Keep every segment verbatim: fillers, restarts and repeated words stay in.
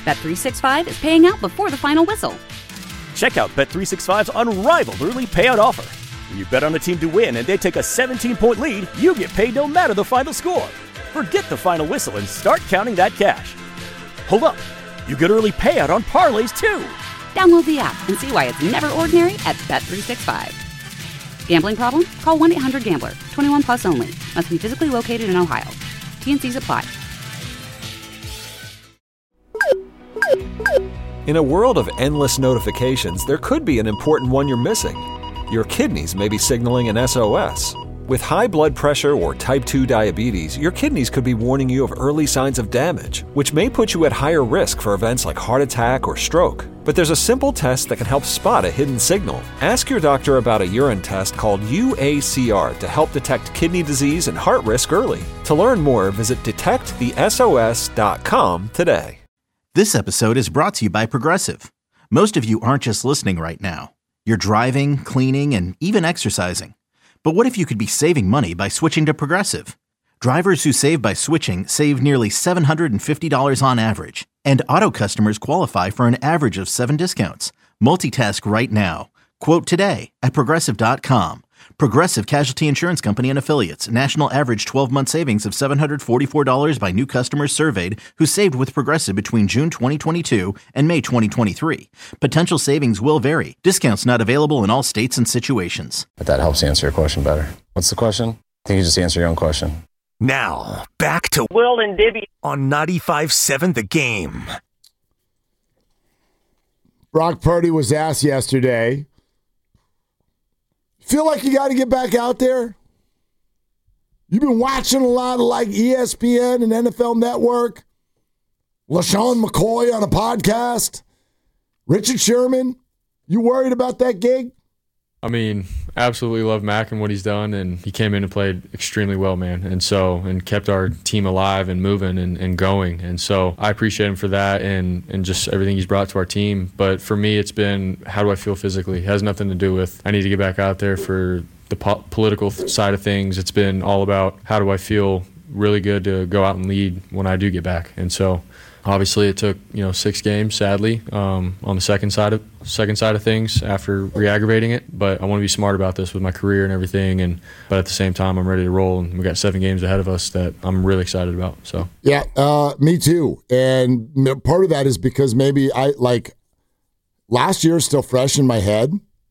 Bet three sixty-five is paying out before the final whistle. Check out Bet three sixty-five's unrivaled early payout offer. When you bet on a team to win and they take a seventeen-point lead, you get paid no matter the final score. Forget the final whistle and start counting that cash. Hold up. You get early payout on parlays, too. Download the app and see why it's never ordinary at Bet three sixty-five. Gambling problem? Call one eight hundred gambler. twenty-one plus only. Must be physically located in Ohio. T N Cs apply. In a world of endless notifications, there could be an important one you're missing. Your kidneys may be signaling an S O S. With high blood pressure or type two diabetes, your kidneys could be warning you of early signs of damage, which may put you at higher risk for events like heart attack or stroke. But there's a simple test that can help spot a hidden signal. Ask your doctor about a urine test called U A C R to help detect kidney disease and heart risk early. To learn more, visit detect the S O S dot com today. This episode is brought to you by Progressive. Most of you aren't just listening right now. You're driving, cleaning, and even exercising. But what if you could be saving money by switching to Progressive? Drivers who save by switching save nearly seven hundred fifty dollars on average. And auto customers qualify for an average of seven discounts. Multitask right now. Quote today at Progressive dot com. Progressive Casualty Insurance Company and Affiliates. National average twelve-month savings of seven hundred forty-four dollars by new customers surveyed who saved with Progressive between June twenty twenty-two and May twenty twenty-three. Potential savings will vary. Discounts not available in all states and situations. If that helps answer your question better. What's the question? I think you just answered your own question. Now, back to Will and Dibby on ninety-five seven The Game. Brock Purdy was asked yesterday, feel like you got to get back out there? You've been watching a lot of like E S P N and N F L Network, LaShawn McCoy on a podcast, Richard Sherman. You worried about that gig? I mean, absolutely love Mac and what he's done, and he came in and played extremely well, man, and so and kept our team alive and moving and, and going, and so I appreciate him for that and, and just everything he's brought to our team. But for me, it's been, how do I feel physically? It has nothing to do with I need to get back out there for the po- political side of things. It's been all about how do I feel really good to go out and lead when I do get back, and so obviously it took, you know, six games, sadly, um, on the second side of second side of things after re-aggravating it. But I want to be smart about this with my career and everything. And but at the same time, I'm ready to roll, and we got seven games ahead of us that I'm really excited about. So yeah, uh, me too. And part of that is because maybe I like last year is still fresh in my head,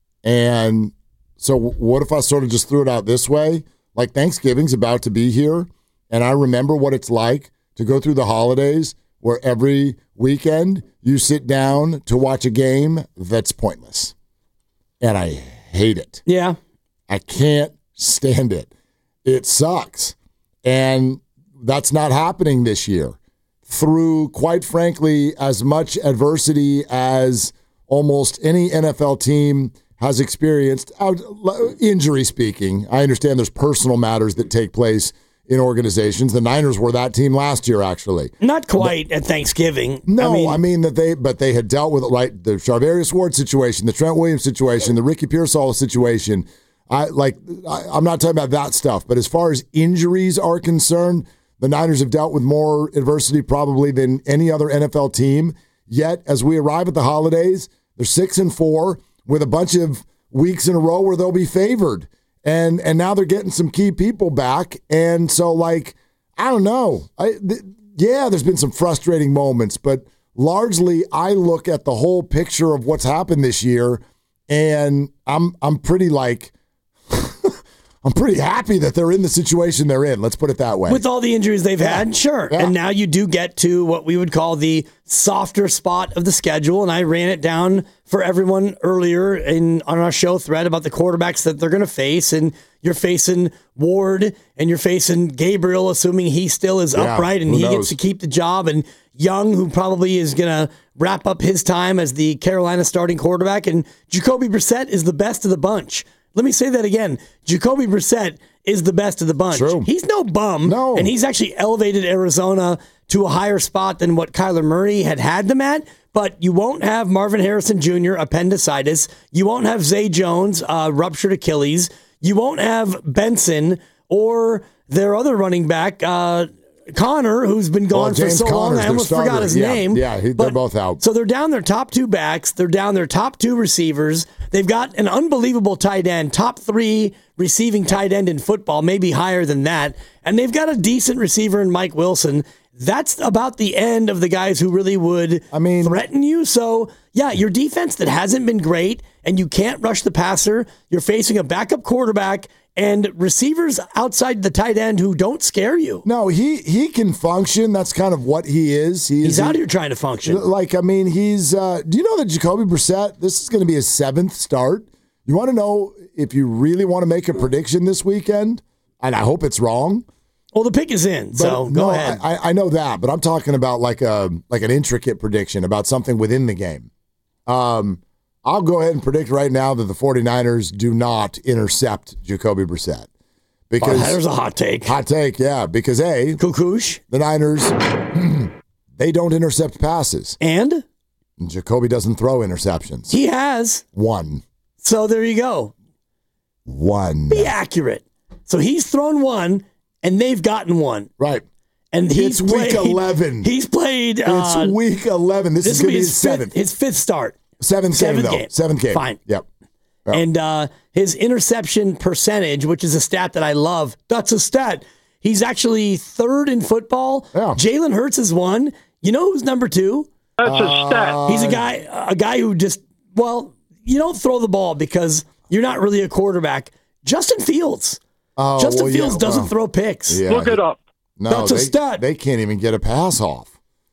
and so what if I sort of just threw it out this way? Like Thanksgiving's about to be here, and I remember what it's like to go through the holidays where every weekend you sit down to watch a game that's pointless. And I hate it. Yeah. I can't stand it. It sucks. And that's not happening this year. Through, quite frankly, as much adversity as almost any N F L team has experienced, injury speaking. I understand there's personal matters that take place in organizations. The Niners were that team last year, actually. Not quite but, at Thanksgiving. No, I mean, I mean that they, but they had dealt with like the Charvarius Ward situation, the Trent Williams situation, the Ricky Pearsall situation. I like. I, I'm not talking about that stuff, but as far as injuries are concerned, the Niners have dealt with more adversity probably than any other N F L team. Yet, as we arrive at the holidays, they're six and four with a bunch of weeks in a row where they'll be favored. And and now they're getting some key people back. And so, like, I don't know. I th- yeah, there's been some frustrating moments, but largely I look at the whole picture of what's happened this year, and I'm I'm pretty, like, I'm pretty happy that they're in the situation they're in. Let's put it that way. With all the injuries they've yeah. had, sure. Yeah. And now you do get to what we would call the softer spot of the schedule. And I ran it down for everyone earlier in on our show thread about the quarterbacks that they're going to face. And you're facing Ward and you're facing Gabriel, assuming he still is yeah, upright and he knows? gets to keep the job. And Young, who probably is going to wrap up his time as the Carolina starting quarterback. And Jacoby Brissett is the best of the bunch. Let me say that again. Jacoby Brissett is the best of the bunch. True. He's no bum. No. And he's actually elevated Arizona to a higher spot than what Kyler Murray had had them at. But you won't have Marvin Harrison Junior, appendicitis. You won't have Zay Jones, uh, ruptured Achilles. You won't have Benson or their other running back, uh, Connor, who's been gone well, for so Connor's long, I almost starter. forgot his yeah, name. Yeah, he, but, they're both out. So they're down their top two backs. They're down their top two receivers. They've got an unbelievable tight end, top three receiving tight end in football, maybe higher than that. And they've got a decent receiver in Mike Wilson. That's about the end of the guys who really would I mean, threaten you. So, yeah, your defense that hasn't been great, and you can't rush the passer. You're facing a backup quarterback and receivers outside the tight end who don't scare you. No, he he can function. That's kind of what he is. He He's is, out here trying to function. Like, I mean, he's. Uh, do you know that Jacoby Brissett? This is going to be his seventh start. You want to know if you really want to make a prediction this weekend, and I hope it's wrong. Well, the pick is in, But so go no, ahead. I, I know that, but I'm talking about like a like an intricate prediction about something within the game. Um. I'll go ahead and predict right now that the 49ers do not intercept Jacoby Brissett. Because oh, there's a hot take. Hot take, yeah. Because A, Kukush. the Niners, they don't intercept passes. And? And Jacoby doesn't throw interceptions. He has. One. So there you go. One. Be accurate. So he's thrown one, and they've gotten one. Right. And he's it's played, week eleven. He's played. It's uh, week eleven. This, this is going to be his his fifth, seventh. His fifth start. Seventh, Seventh game, though. game. Seventh game. Fine. Yep. yep. And uh, his interception percentage, which is a stat that I love, that's a stat. He's actually third in football. Yeah. Jalen Hurts is one. You know who's number two? That's a stat. He's a guy, a guy who just, well, you don't throw the ball because you're not really a quarterback. Justin Fields. Oh, Justin well, Fields yeah, doesn't well, throw picks. yeah, Look he- it up. No, That's a they, stat. They can't even get a pass off.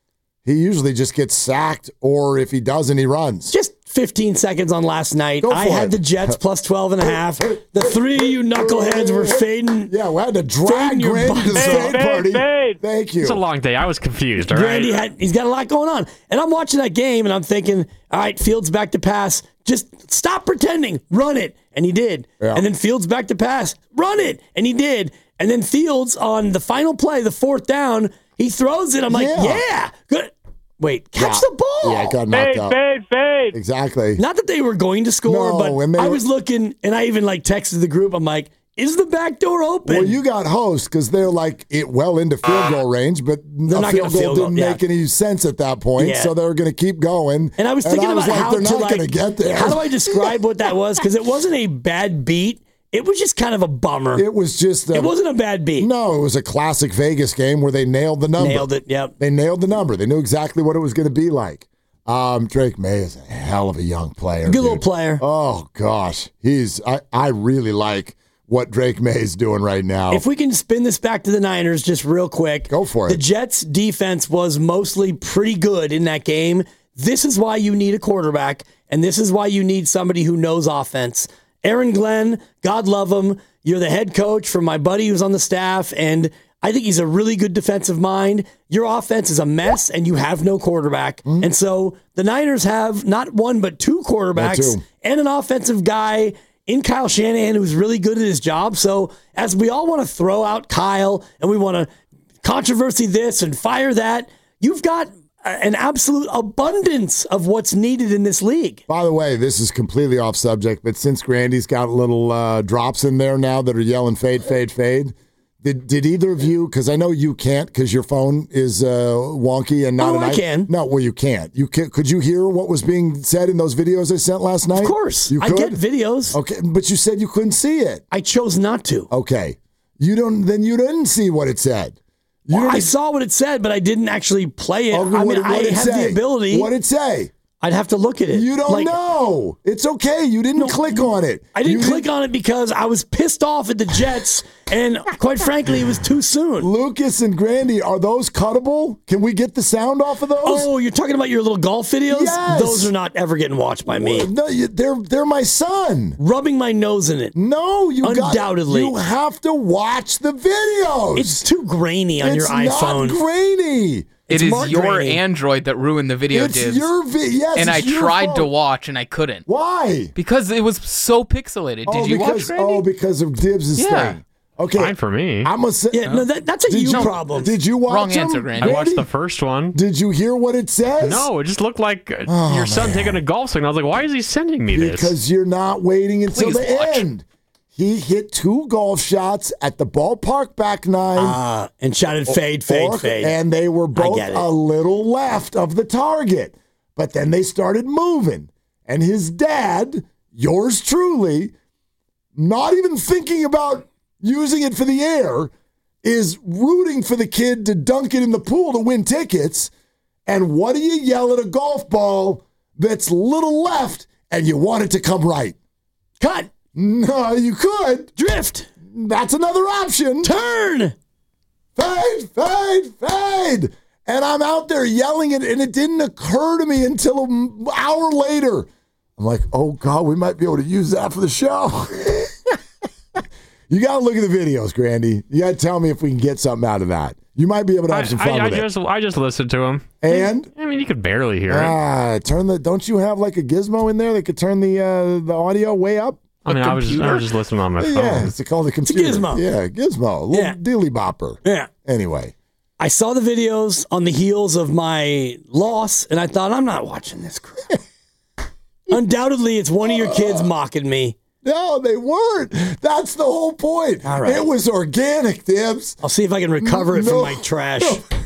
He usually just gets sacked, or if he doesn't, he runs. Just fifteen seconds on last night. Go I for had it. the Jets plus twelve and a half. The three of you knuckleheads were fading. Yeah, we had to drag Fading your Grandy to the butts. side Fade, party. fade. Thank you. It's a long day. I was confused. All right. Randy had, he's got a lot going on. And I'm watching that game and I'm thinking, all right, Fields back to pass. Just stop pretending. Run it. And he did. Yeah. And then Fields back to pass. Run it. And he did. And then Fields on the final play, the fourth down, he throws it. I'm like, Yeah. yeah, good. Wait, catch Yeah. the ball. Yeah, it got knocked Fade, out. fade, fade. Exactly. Not that they were going to score, No, but and they I were- was looking and I even like texted the group. I'm like, is the back door open? Well, you got host because they're like it well into field goal range, but They're a not field gonna goal field goal, didn't yeah. make any sense at that point, Yeah. so they were going to keep going. And I was thinking I was about like, how they're to not like, going to get there. how do I describe what that was? Because it wasn't a bad beat. It was just kind of a bummer. It was just a, It wasn't a bad beat. No, it was a classic Vegas game where they nailed the number. Nailed it, yep. They nailed the number. They knew exactly what it was going to be like. Um, Drake May is a hell of a young player. Good dude. little player. Oh gosh, he's. I, I really like what Drake May is doing right now. If we can spin this back to the Niners just real quick. Go for it. The Jets' defense was mostly pretty good in that game. This is why you need a quarterback, and this is why you need somebody who knows offense. Aaron Glenn, God love him. You're the head coach from my buddy who's on the staff, and I think he's a really good defensive mind. Your offense is a mess, and you have no quarterback. Mm-hmm. And so the Niners have not one but two quarterbacks two. and an offensive guy in Kyle Shanahan who's really good at his job. So as we all want to throw out Kyle and we want to controversy this and fire that, you've got an absolute abundance of what's needed in this league. By the way, this is completely off subject, but since Grandy's got little uh, drops in there now that are yelling fade, fade, fade, did did either of you, because I know you can't because your phone is uh, wonky and not Oh, an I i- can. No, well, you can't. You can, Could you hear what was being said in those videos I sent last night? Of course. You I could? get videos. Okay, but you said you couldn't see it. I chose not to. Okay. You don't. Then you didn't see what it said. You Well, didn't- I saw what it said, but I didn't actually play it. Oh, I what- mean, I what'd it have say? the ability. What'd it say? I'd have to look at it. You don't Like, know. It's okay. You didn't No, click on it. I didn't You click on it because I was pissed off at the Jets, and quite frankly, it was too soon. Lucas and Grandy, are those cuttable? Can we get the sound off of those? Oh, you're talking about your little golf videos? Yes. Those are not ever getting watched by me. No, you, they're they're my son. Rubbing my nose in it. No, you Undoubtedly. Got, you have to watch the videos. It's too grainy on It's your iPhone. not grainy. It's It is more your grainy. Android that ruined the video It's divs. your vi- yes, and I it's your tried to phone. watch and I couldn't. Why? Because it was so pixelated. Did oh, you because, watch Randy? Oh, because of Dibs' Yeah. thing. Okay. Fine for me. I'm a say, Yeah, no, that, that's a Did you you- problem. Did you watch Wrong them? answer, Grandy. I watched the first one. Did you hear what it says? No, it just looked like uh, Oh, your son man. taking a golf swing. I was like, why is he sending me this? Because you're not waiting until Please the watch. end. He hit two golf shots at the ballpark back nine. Uh, and shouted fade, fade, or, fade. And they were both a little left of the target. But then they started moving. And his dad, yours truly, not even thinking about using it for the air, is rooting for the kid to dunk it in the pool to win tickets. And what do you yell at a golf ball that's little left and you want it to come right? Cut. No, you could. Drift. That's another option. Turn. Fade, fade, fade. And I'm out there yelling it, and it didn't occur to me until an hour later. I'm like, oh, God, we might be able to use that for the show. You got to look at the videos, Grandy. You got to tell me if we can get something out of that. You might be able to have I, some fun I, with I it. just, I just listened to him. And? I mean, you could barely hear ah, it. Turn the. Don't you have like a gizmo in there that could turn the uh, the audio way up? I mean, I was, just, I was just listening on my phone. Yeah, it's called the computer. It's a gizmo. Yeah, gizmo. A little Yeah. dilly bopper. Yeah. Anyway. I saw the videos on the heels of my loss, and I thought, I'm not watching this crap. Undoubtedly, it's one of your kids mocking me. No, they weren't. That's the whole point. All right. It was organic, Dibs. I'll see if I can recover it No. from my trash.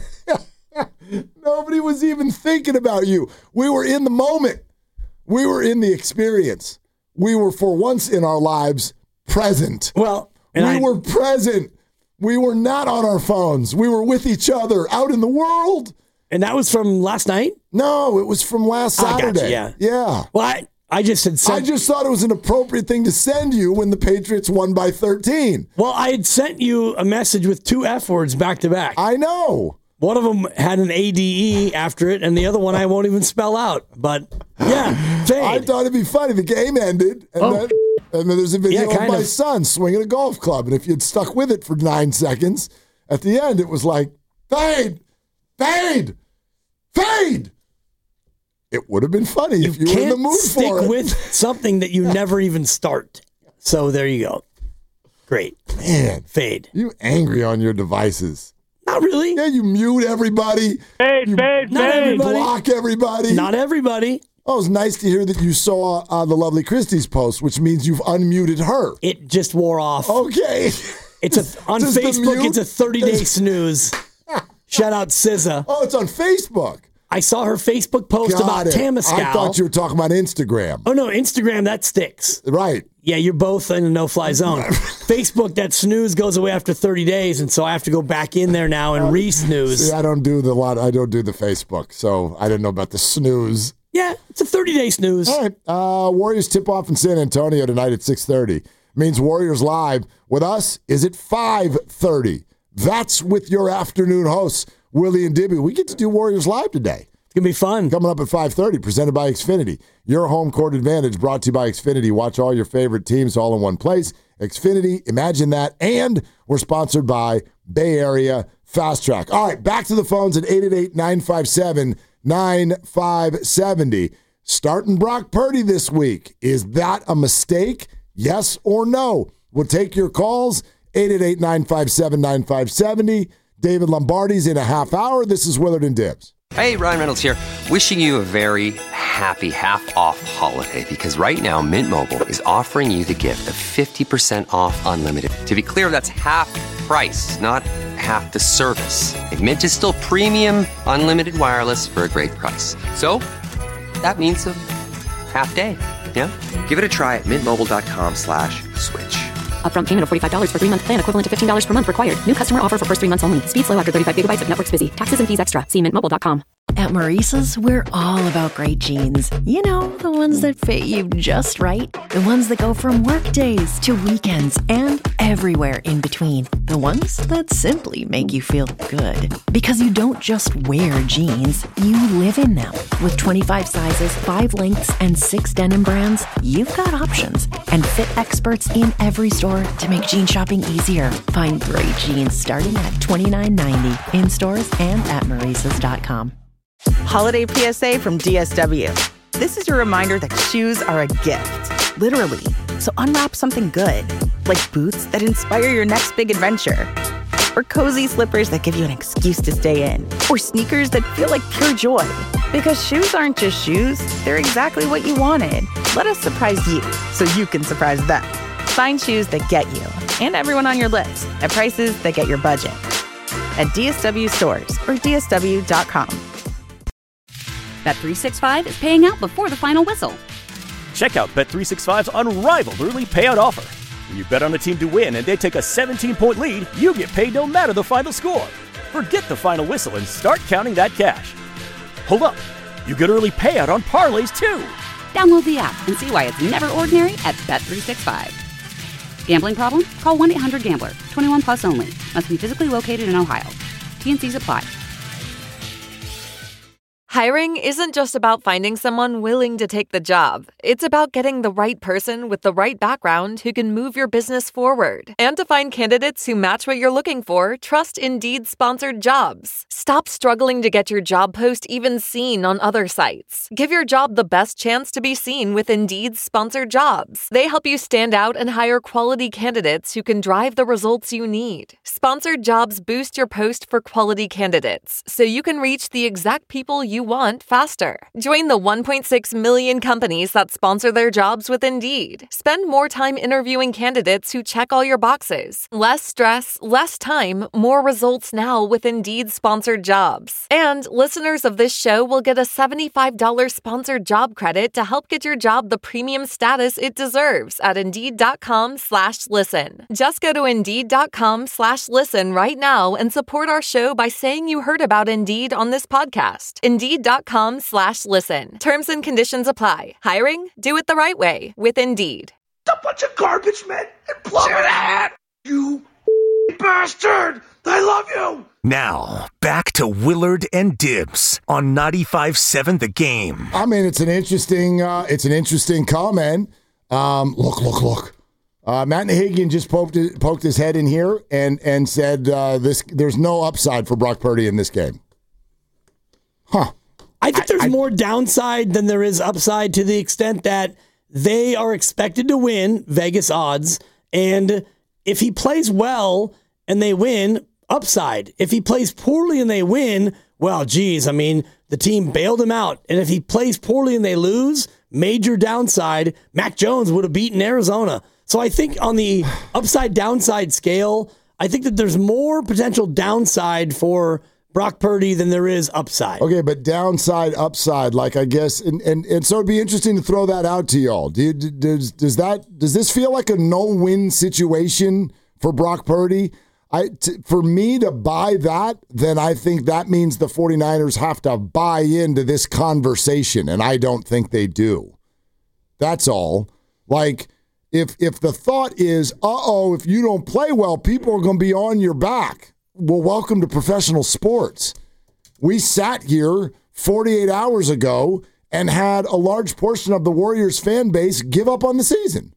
No. Nobody was even thinking about you. We were in the moment. We were in the experience. We were, for once in our lives, present. Well, we and I- were present. We were not on our phones. We were with each other out in the world. And that was from last night? No, it was from last I Saturday. gotcha, yeah. Yeah. Well, I, I just had sent... I just thought it was an appropriate thing to send you when the Patriots won by thirteen. Well, I had sent you a message with two F words back to back. I know. One of them had an A D E after it, and the other one I won't even spell out. But, yeah, fade. I thought it'd be funny. The game ended, and, Oh. then, and then there's a video Yeah, of kind my of. son swinging a golf club. And if you'd stuck with it for nine seconds, at the end, it was like, fade, fade, fade. It would have been funny if you were in the Can't mood stick for it. with something that you never even start. So there you go. Great. Man, Fade. you angry on your devices. Not really. Yeah, you mute everybody. Fade, you fade, Not fade. everybody. block everybody. Not everybody. Oh, it was nice to hear that you saw uh, the lovely Christie's post, which means you've unmuted her. It just wore off. Okay. It's a on Does the Facebook. mute- It's a thirty-day does- snooze. Shout out S Z A. Oh, it's on Facebook. I saw her Facebook post Got about it. Tamascal. I thought you were talking about Instagram. Oh no, Instagram that sticks. Right. Yeah, you're both in a no-fly zone. Facebook, that snooze goes away after thirty days, and so I have to go back in there now and re-snooze. See, I don't do the lot. I don't do the Facebook, so I didn't know about the snooze. Yeah, it's a thirty-day snooze. All right. Uh, Warriors tip off in San Antonio tonight at six thirty. Means Warriors Live with us is at five thirty. That's with your afternoon hosts, Willie and Dibby. We get to do Warriors Live today. It's going to be fun. Coming up at five thirty, presented by Xfinity. Your home court advantage brought to you by Xfinity. Watch all your favorite teams all in one place. Xfinity, imagine that. And we're sponsored by Bay Area Fast Track. All right, back to the phones at eight eight eight, nine five seven, nine five seven zero. Starting Brock Purdy this week. Is that a mistake? Yes or no? We'll take your calls. eight eight eight, nine five seven, nine five seven zero. David Lombardi's in a half hour. This is Willard and Dibs. Hey, Ryan Reynolds here. Wishing you a very happy half-off holiday because right now Mint Mobile is offering you the gift of fifty percent off unlimited. To be clear, that's half price, not half the service. And Mint is still premium unlimited wireless for a great price. So that means a half day, yeah? Give it a try at mintmobile.com slash switch. Upfront payment of forty-five dollars for three-month plan equivalent to fifteen dollars per month required. New customer offer for first three months only. Speed slow after thirty-five gigabytes if network's busy. Taxes and fees extra. See mint mobile dot com. At Maurice's, we're all about great jeans. You know, the ones that fit you just right. The ones that go from work days to weekends and everywhere in between. The ones that simply make you feel good. Because you don't just wear jeans, you live in them. With twenty-five sizes, five lengths, and six denim brands, you've got options. And fit experts in every store to make jean shopping easier. Find great jeans starting at twenty-nine ninety in stores and at maurices dot com. Holiday P S A from D S W. This is your reminder that shoes are a gift, literally. So unwrap something good, like boots that inspire your next big adventure, or cozy slippers that give you an excuse to stay in, or sneakers that feel like pure joy. Because shoes aren't just shoes, they're exactly what you wanted. Let us surprise you so you can surprise them. Find shoes that get you and everyone on your list at prices that get your budget. At D S W stores or D S W dot com. Bet three sixty-five is paying out before the final whistle. Check out Bet three sixty-five's unrivaled early payout offer. When you bet on a team to win and they take a seventeen-point lead, you get paid no matter the final score. Forget the final whistle and start counting that cash. Hold up. You get early payout on parlays, too. Download the app and see why it's never ordinary at Bet three sixty-five. Gambling problem? Call one eight hundred gambler. twenty-one plus only. Must be physically located in Ohio. T N Cs apply. Hiring isn't just about finding someone willing to take the job. It's about getting the right person with the right background who can move your business forward. And to find candidates who match what you're looking for, trust Indeed sponsored jobs. Stop struggling to get your job post even seen on other sites. Give your job the best chance to be seen with Indeed sponsored jobs. They help you stand out and hire quality candidates who can drive the results you need. Sponsored jobs boost your post for quality candidates, so you can reach the exact people you want faster. Join the one point six million companies that sponsor their jobs with Indeed. Spend more time interviewing candidates who check all your boxes. Less stress, less time, more results now with Indeed sponsored jobs. And listeners of this show will get a seventy-five dollars sponsored job credit to help get your job the premium status it deserves at Indeed.com slash listen. Just go to Indeed.com slash listen right now and support our show by saying you heard about Indeed on this podcast. Indeed.com slash listen. Terms and conditions apply. Hiring? Do it the right way with Indeed. A bunch of garbage men and plumber hat. You bastard! I love you! Now, back to Willard and Dibs on ninety-five point seven The Game. I mean, it's an interesting, uh, it's an interesting comment. Um, look, look, look. Uh, Matt Nahigian just poked poked his head in here and and said uh, this. There's no upside for Brock Purdy in this game. Huh. I think there's I, I, more downside than there is upside to the extent that they are expected to win, Vegas odds, and if he plays well and they win, upside. If he plays poorly and they win, well, geez, I mean, the team bailed him out. And if he plays poorly and they lose, major downside, Mac Jones would have beaten Arizona. So I think on the upside-downside scale, I think that there's more potential downside for Brock Purdy than there is upside. Okay, but downside, upside, like I guess, and, and, and so it'd be interesting to throw that out to y'all. Do you, does does that does this feel like a no-win situation for Brock Purdy? I t- for me to buy that, then I think that means the 49ers have to buy into this conversation, and I don't think they do. That's all. Like, if if the thought is, uh-oh, if you don't play well, people are going to be on your back. Well, welcome to professional sports. We sat here forty-eight hours ago and had a large portion of the Warriors fan base give up on the season.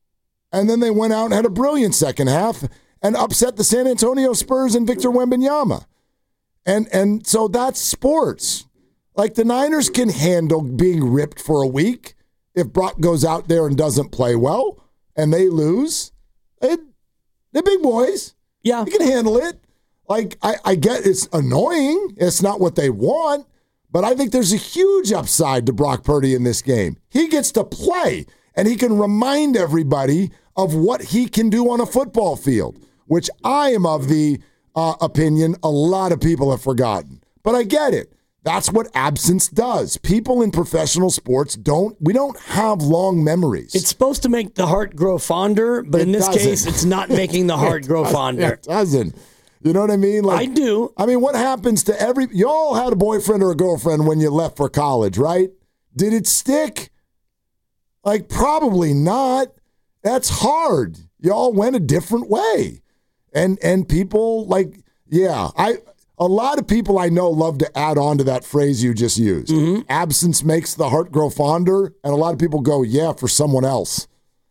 And then they went out and had a brilliant second half and upset the San Antonio Spurs and Victor Wembanyama. And and so that's sports. Like, the Niners can handle being ripped for a week if Brock goes out there and doesn't play well and they lose. They, they're big boys. Yeah. You can handle it. Like, I, I get it's annoying. It's not what they want. But I think there's a huge upside to Brock Purdy in this game. He gets to play, and he can remind everybody of what he can do on a football field, which I am of the uh, opinion a lot of people have forgotten. But I get it. That's what absence does. People in professional sports don't, we don't have long memories. It's supposed to make the heart grow fonder, but it in this doesn't. case, it's not making the heart grow fonder. It doesn't. You know what I mean? Like, I do. I mean, what happens to every... Y'all had a boyfriend or a girlfriend when you left for college, right? Did it stick? Like, probably not. That's hard. Y'all went a different way. And and people, like, yeah, I... A lot of people I know love to add on to that phrase you just used. Mm-hmm. Absence makes the heart grow fonder, and a lot of people go, yeah, for someone else.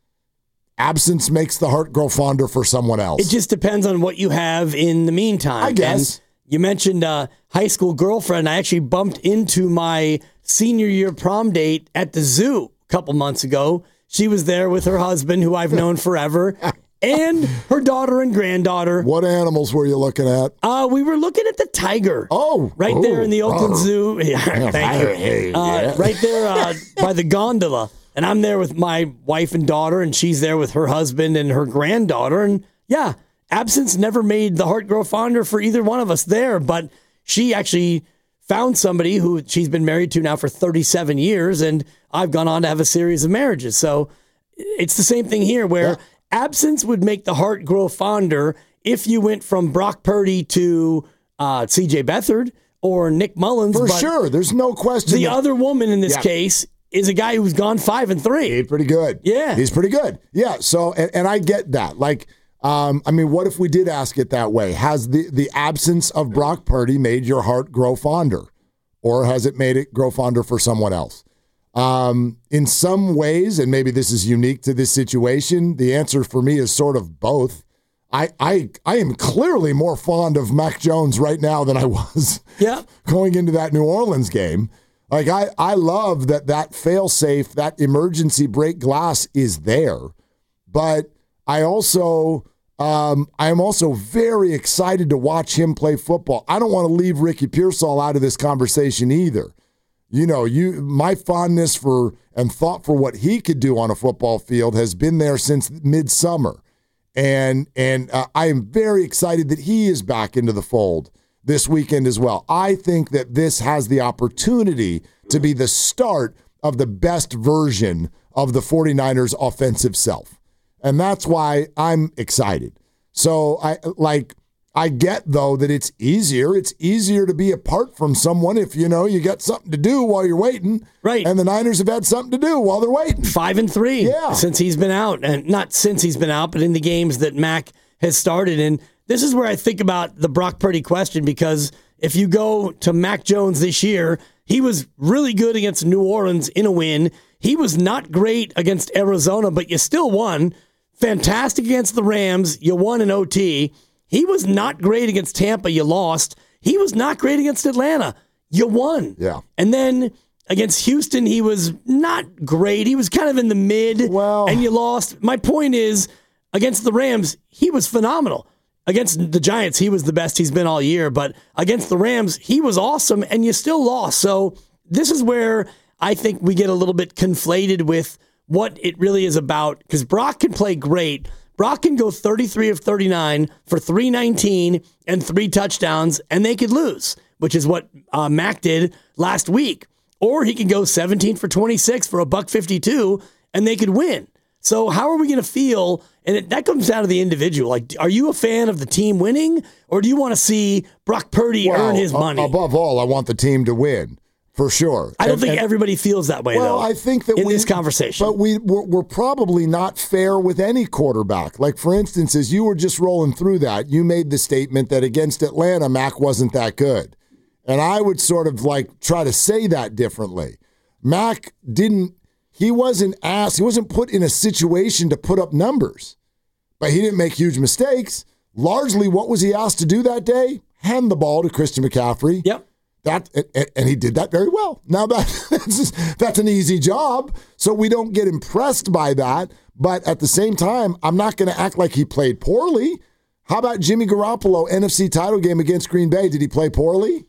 Absence makes the heart grow fonder for someone else. It just depends on what you have in the meantime. I guess. And you mentioned uh, high school girlfriend. I actually bumped into my senior year prom date at the zoo a couple months ago. She was there with her husband, who I've known forever, and her daughter and granddaughter. What animals were you looking at? Uh, we were looking at the tiger. Oh. Right oh, there in the Oakland oh. Zoo. Yeah, thank you. Uh, yeah. Right there uh, by the gondola. and I'm there with my wife and daughter, and she's there with her husband and her granddaughter. And yeah, absence never made the heart grow fonder for either one of us there, but she actually found somebody who she's been married to now for thirty-seven years, and I've gone on to have a series of marriages. So it's the same thing here, where yeah. absence would make the heart grow fonder if you went from Brock Purdy to uh, C J Beathard or Nick Mullins. For but sure, there's no question. The that, other woman in this yeah. case is a guy who's gone five and three. He's pretty good. Yeah. He's pretty good. Yeah. So, and, and I get that. Like, um, I mean, what if we did ask it that way? Has the, the absence of Brock Purdy made your heart grow fonder? Or has it made it grow fonder for someone else? Um, in some ways, and maybe this is unique to this situation, the answer for me is sort of both. I I, I am clearly more fond of Mac Jones right now than I was yeah. going into that New Orleans game. Like, I, I love that that fail-safe, that emergency break glass is there. But I also, um, I am also very excited to watch him play football. I don't want to leave Ricky Pearsall out of this conversation either. You know, you my fondness for and thought for what he could do on a football field has been there since midsummer. And, and uh, I am very excited that he is back into the fold this weekend as well. I think that this has the opportunity to be the start of the best version of the 49ers offensive self. And that's why I'm excited. So I like I get though that it's easier. It's easier to be apart from someone if you know you got something to do while you're waiting. Right. And the Niners have had something to do while they're waiting. Five and three yeah. since he's been out. And not since he's been out, but in the games that Mac has started. And this is where I think about the Brock Purdy question, because if you go to Mac Jones this year, he was really good against New Orleans in a win. He was not great against Arizona, but you still won. Fantastic against the Rams. You won in O T. He was not great against Tampa. You lost. He was not great against Atlanta. You won. Yeah. And then against Houston, he was not great. He was kind of in the mid, well, and you lost. My point is, against the Rams, he was phenomenal. Against the Giants, he was the best he's been all year. But against the Rams, he was awesome, and you still lost. So this is where I think we get a little bit conflated with what it really is about, because Brock can play great. Brock can go thirty-three of thirty-nine for three nineteen and three touchdowns, and they could lose, which is what uh, Mac did last week. Or he can go seventeen for twenty-six for a buck fifty-two, and they could win. So how are we going to feel? And it, that comes down to the individual. Like, are you a fan of the team winning, or do you want to see Brock Purdy well, earn his money? Above all, I want the team to win. For sure. I don't and, think and, everybody feels that way, well, though. I think that in we, this conversation. But we, we're, we're probably not fair with any quarterback. Like, for instance, as you were just rolling through that, you made the statement that against Atlanta, Mac wasn't that good. And I would sort of like try to say that differently. Mac didn't, he wasn't asked, he wasn't put in a situation to put up numbers. But he didn't make huge mistakes. Largely, what was he asked to do that day? Hand the ball to Christian McCaffrey. Yep. That and he did that very well. Now that that's, just, that's an easy job, so we don't get impressed by that. But at the same time, I'm not going to act like he played poorly. How about Jimmy Garoppolo, N F C title game against Green Bay? Did he play poorly?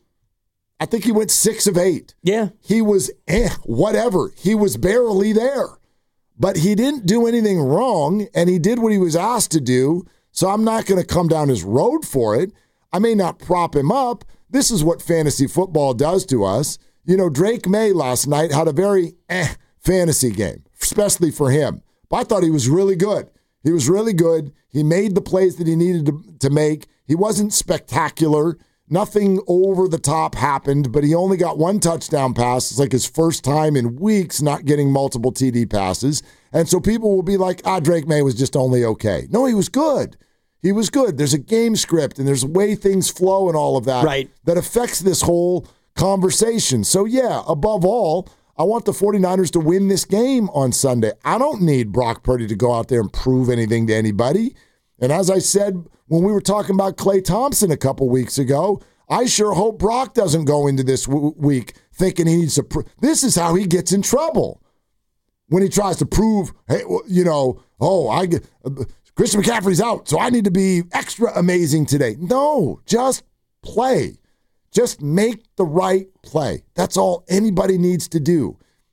I think he went six of eight. Yeah. He was eh, whatever. He was barely there. But he didn't do anything wrong, and he did what he was asked to do, so I'm not going to come down his road for it. I may not prop him up. This is what fantasy football does to us. You know, Drake May last night had a very eh fantasy game, especially for him. But I thought he was really good. He was really good. He made the plays that he needed to, to make. He wasn't spectacular. Nothing over the top happened, but he only got one touchdown pass. It's like his first time in weeks not getting multiple T D passes. And so people will be like, ah, Drake May was just only okay. No, he was good. He was good. There's a game script and there's a way things flow and all of that right. that affects this whole conversation. So, yeah, above all, I want the 49ers to win this game on Sunday. I don't need Brock Purdy to go out there and prove anything to anybody. And as I said when we were talking about Klay Thompson a couple weeks ago, I sure hope Brock doesn't go into this w- week thinking he needs to prove. This is how he gets in trouble. When he tries to prove, hey, you know, oh, I get... Uh, Christian McCaffrey's out, so I need to be extra amazing today. No, just play. Just make the right play. That's all anybody needs to do.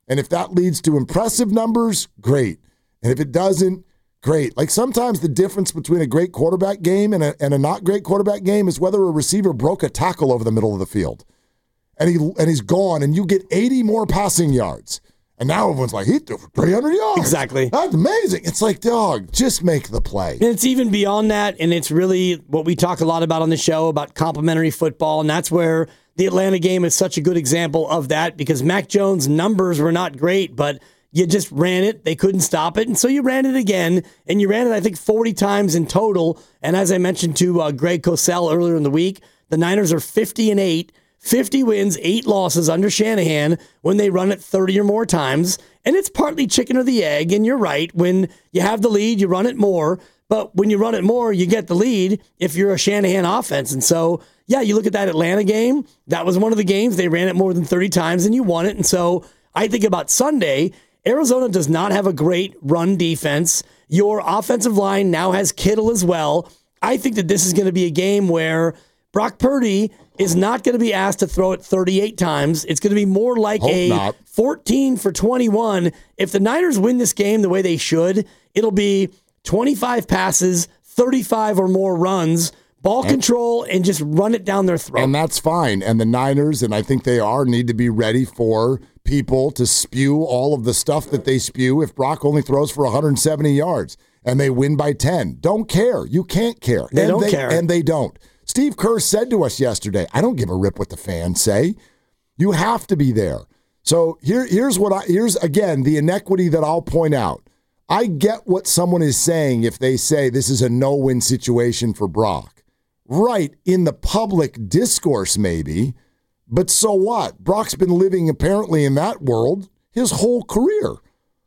And if that leads to impressive numbers, great. And if it doesn't, great. Like sometimes the difference between a great quarterback game and a, and a not great quarterback game is whether a receiver broke a tackle over the middle of the field. And he and he's gone, and you get eighty more passing yards. And now everyone's like, he threw for three hundred yards. Exactly. That's amazing. It's like, dog, just make the play. And it's even beyond that, and it's really what we talk a lot about on the show, about complementary football, and that's where the Atlanta game is such a good example of that, because Mac Jones' numbers were not great, but you just ran it. They couldn't stop it, and so you ran it again, and you ran it, I think, forty times in total. And as I mentioned to uh, Greg Cosell earlier in the week, the Niners are fifty and eight. fifty wins, eight losses under Shanahan when they run it thirty or more times. And it's partly chicken or the egg. And you're right. When you have the lead, you run it more. But when you run it more, you get the lead if you're a Shanahan offense. And so, yeah, you look at that Atlanta game. That was one of the games. They ran it more than thirty times and you won it. And so I think about Sunday, Arizona does not have a great run defense. Your offensive line now has Kittle as well. I think that this is going to be a game where Brock Purdy is not going to be asked to throw it thirty-eight times. It's going to be more like Hope a not. fourteen for twenty-one. If the Niners win this game the way they should, it'll be twenty-five passes, thirty-five or more runs, ball and, control, and just run it down their throat. And that's fine. And the Niners, and I think they are, need to be ready for people to spew all of the stuff that they spew if Brock only throws for one hundred seventy yards and they win by ten. Don't care. You can't care. They and don't they, care. And they don't. Steve Kerr said to us yesterday, I don't give a rip what the fans say. You have to be there. So here, here's what I here's again the inequity that I'll point out. I get what someone is saying if they say this is a no-win situation for Brock. Right, in the public discourse maybe, but so what? Brock's been living apparently in that world his whole career.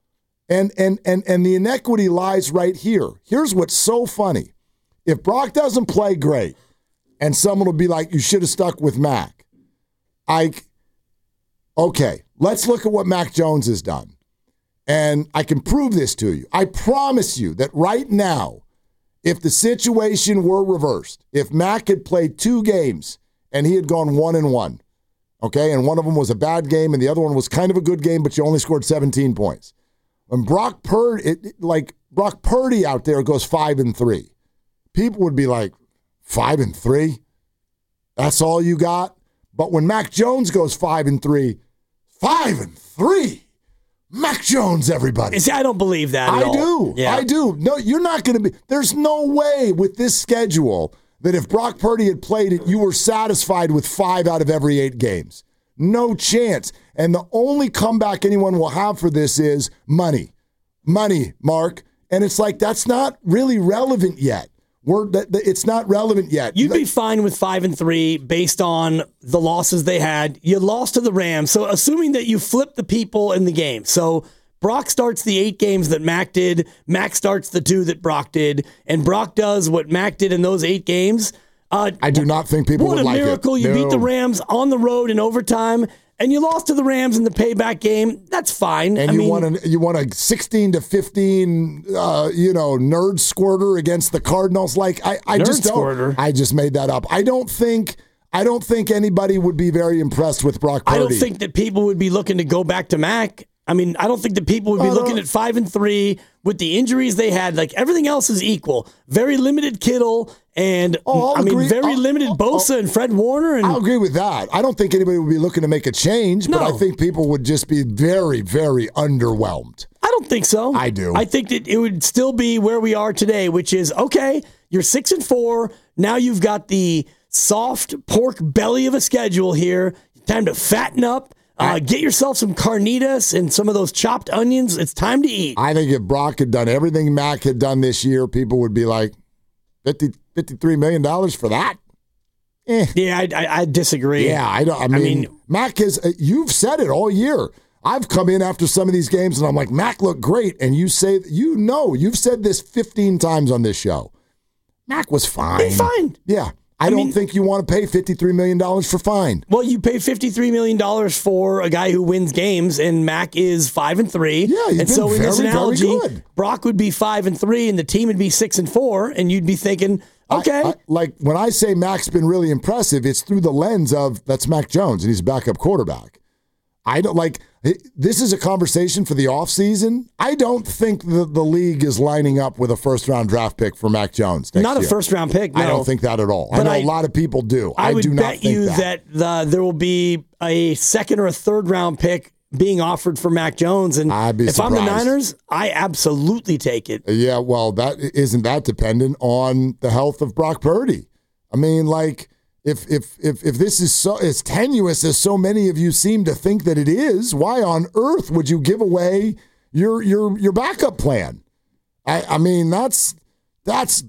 And and and and the inequity lies right here. Here's what's so funny. If Brock doesn't play great, and someone will be like, you should have stuck with Mac. I, okay, let's look at what Mac Jones has done. And I can prove this to you. I promise you that right now, if the situation were reversed, if Mac had played two games and he had gone one and one, okay, and one of them was a bad game and the other one was kind of a good game, but you only scored seventeen points. When Brock Purdy, it, like Brock Purdy out there goes five and three, people would be like, Five and three? That's all you got? But when Mac Jones goes five and three, five and three? Mac Jones, everybody. See, I don't believe that at I all. do. Yeah. I do. No, you're not going to be. There's no way with this schedule that if Brock Purdy had played it, you were satisfied with five out of every eight games. No chance. And the only comeback anyone will have for this is money. Money, Mark. And it's like, that's not really relevant yet. We're, that, that it's not relevant yet. You'd be fine with five and three based on the losses they had. You lost to the Rams, so assuming that you flip the people in the game. So Brock starts the eight games that Mac did. Mac starts the two that Brock did, and Brock does what Mac did in those eight games. Uh, I do not think people would like it. What a miracle! You No. beat the Rams on the road in overtime, and you lost to the Rams in the payback game. That's fine. And I you mean, won a you won a sixteen to fifteen, uh, you know, nerd squirter against the Cardinals. Like I, I Nerd just don't. squirter. I just made that up. I don't think. I don't think anybody would be very impressed with Brock Purdy. I don't think that people would be looking to go back to Mac. I mean, I don't think that people would be Uh, looking at five and three with the injuries they had. Like everything else is equal. Very limited Kittle and Oh, I'll I mean, agree. very I'll- limited Bosa and Fred Warner. And I'll agree with that. I don't think anybody would be looking to make a change, but No. I think people would just be very, very underwhelmed. I don't think so. I do. I think that it would still be where we are today, which is okay. You're six and four. Now you've got the soft pork belly of a schedule here. Time to fatten up. Uh, get yourself some carnitas and some of those chopped onions. It's time to eat. I think if Brock had done everything Mac had done this year, people would be like, fifty, fifty-three million dollars for that? Eh. Yeah, I, I, I disagree. Yeah, I don't. I mean, I mean, Mac has. Uh, you've said it all year. I've come in after some of these games and I'm like, Mac looked great, and you say, you know, you've said this fifteen times on this show. Mac was fine. He's fine. Yeah, I, I don't mean- think you want to pay fifty-three million dollars for fine. Well, you pay fifty-three million dollars for a guy who wins games, and Mac is five and three. Yeah, he's and been so in this very, very analogy, good. Brock would be five and three, and the team would be six and four, and you'd be thinking, okay, I- I- like when I say Mac's been really impressive, it's through the lens of that's Mac Jones and he's a backup quarterback. I don't like this is a conversation for the offseason. I don't think the, the league is lining up with a first round draft pick for Mac Jones. Next Not a year. first round pick. No. I don't think that at all. But I know I, a lot of people do. I, I would do not bet think you that, that the, there will be a second or a third round pick being offered for Mac Jones. And I'd be if surprised. I'm the Niners, I absolutely take it. Yeah, well, that isn't that dependent on the health of Brock Purdy. I mean, like. If if if if this is so as tenuous as so many of you seem to think that it is, why on earth would you give away your your your backup plan? I, I mean, that's that's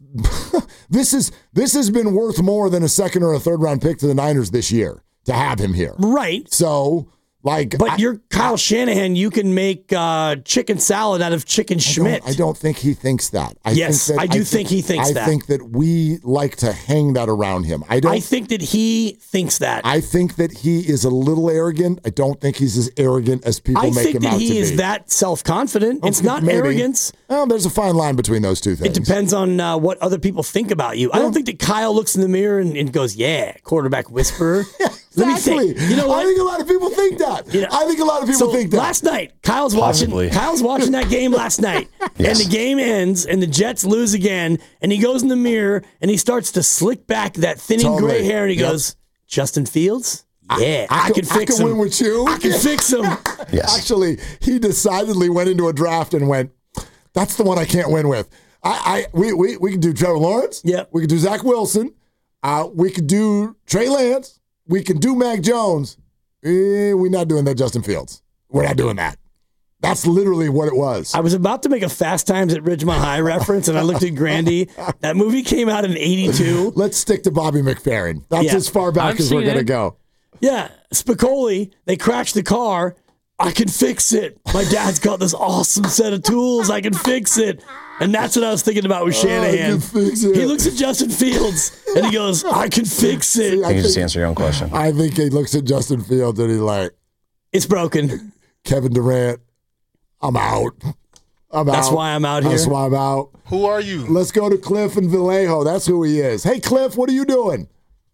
this is this has been worth more than a second or a third round pick to the Niners this year to have him here. Right. So, like, but I, you're Kyle Shanahan. You can make uh, chicken salad out of chicken Schmidt. I don't, I don't think he thinks that. I yes, think that, I do I think he thinks I that. I think that we like to hang that around him. I don't. I think that he thinks that. I think that he is a little arrogant. I don't think he's as arrogant as people I make him out to be. I think that he is that self-confident. It's not maybe. arrogance. Well, there's a fine line between those two things. It depends on uh, what other people think about you. Well, I don't think that Kyle looks in the mirror and, and goes, "Yeah, quarterback whisperer." Exactly. Let me think. You know what? I think a lot of people think that. You know, I think a lot of people so think that. Last night, Kyle's Possibly. watching. Kyle's watching that game last night, yes. and the game ends, and the Jets lose again, and he goes in the mirror and he starts to slick back that thinning Totally. gray hair, and he Yep. goes, "Justin Fields, yeah, I, I, I can I fix can him. win with you. I can fix him." Yes. Actually, he decidedly went into a draft and went, "That's the one I can't win with." I, I we we we could do Trevor Lawrence. Yeah. We could do Zach Wilson. Uh, we could do Trey Lance. We can do Mac Jones. Eh, we're not doing that Justin Fields. We're not doing that. That's literally what it was. I was about to make a Fast Times at Ridgemont High reference, and I looked at Grandy. That movie came out in eighty-two. Let's stick to Bobby McFerrin. That's Yeah. as far back I've as we're seen going to it. go. Yeah, Spicoli, they crashed the car. I can fix it. My dad's got this awesome set of tools. I can fix it. And that's what I was thinking about with Shanahan. I can fix it. He looks at Justin Fields and he goes, I can fix it. See, You I can just think, answer your own question. I think he looks at Justin Fields and he's like, It's broken. Kevin Durant, I'm out. I'm That's out. why I'm out here. That's why I'm out. Who are you? Let's go to Cliff and Vallejo. That's who he is. Hey, Cliff, what are you doing?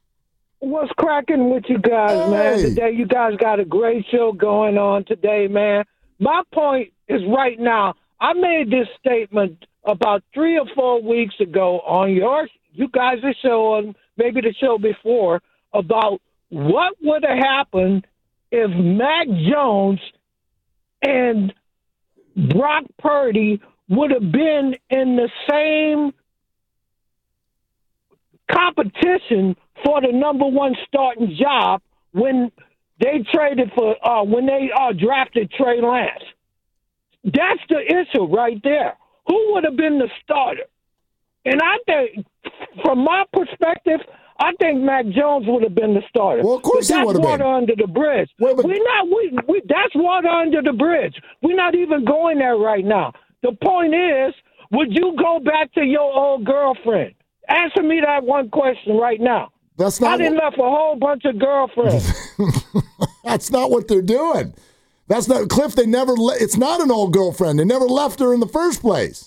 What's cracking with you guys, man? Hey. Today, you guys got a great show going on today, man. My point is right now, I made this statement about three or four weeks ago on your, you guys' show, and maybe the show before, about what would have happened if Mac Jones and Brock Purdy would have been in the same competition for the number one starting job when they traded for uh, when they uh, drafted Trey Lance. That's the issue right there. Who would have been the starter? And I think, from my perspective, I think Mac Jones would have been the starter. Well, of course but he would have that's water been. under the bridge. Well, but- We're not. We, we that's water under the bridge. We're not even going there right now. The point is, would you go back to your old girlfriend? Answer me that one question right now. That's I not. didn't left a whole bunch of girlfriends. That's not what they're doing. That's not Cliff. They never. Le- it's not an old girlfriend. They never left her in the first place.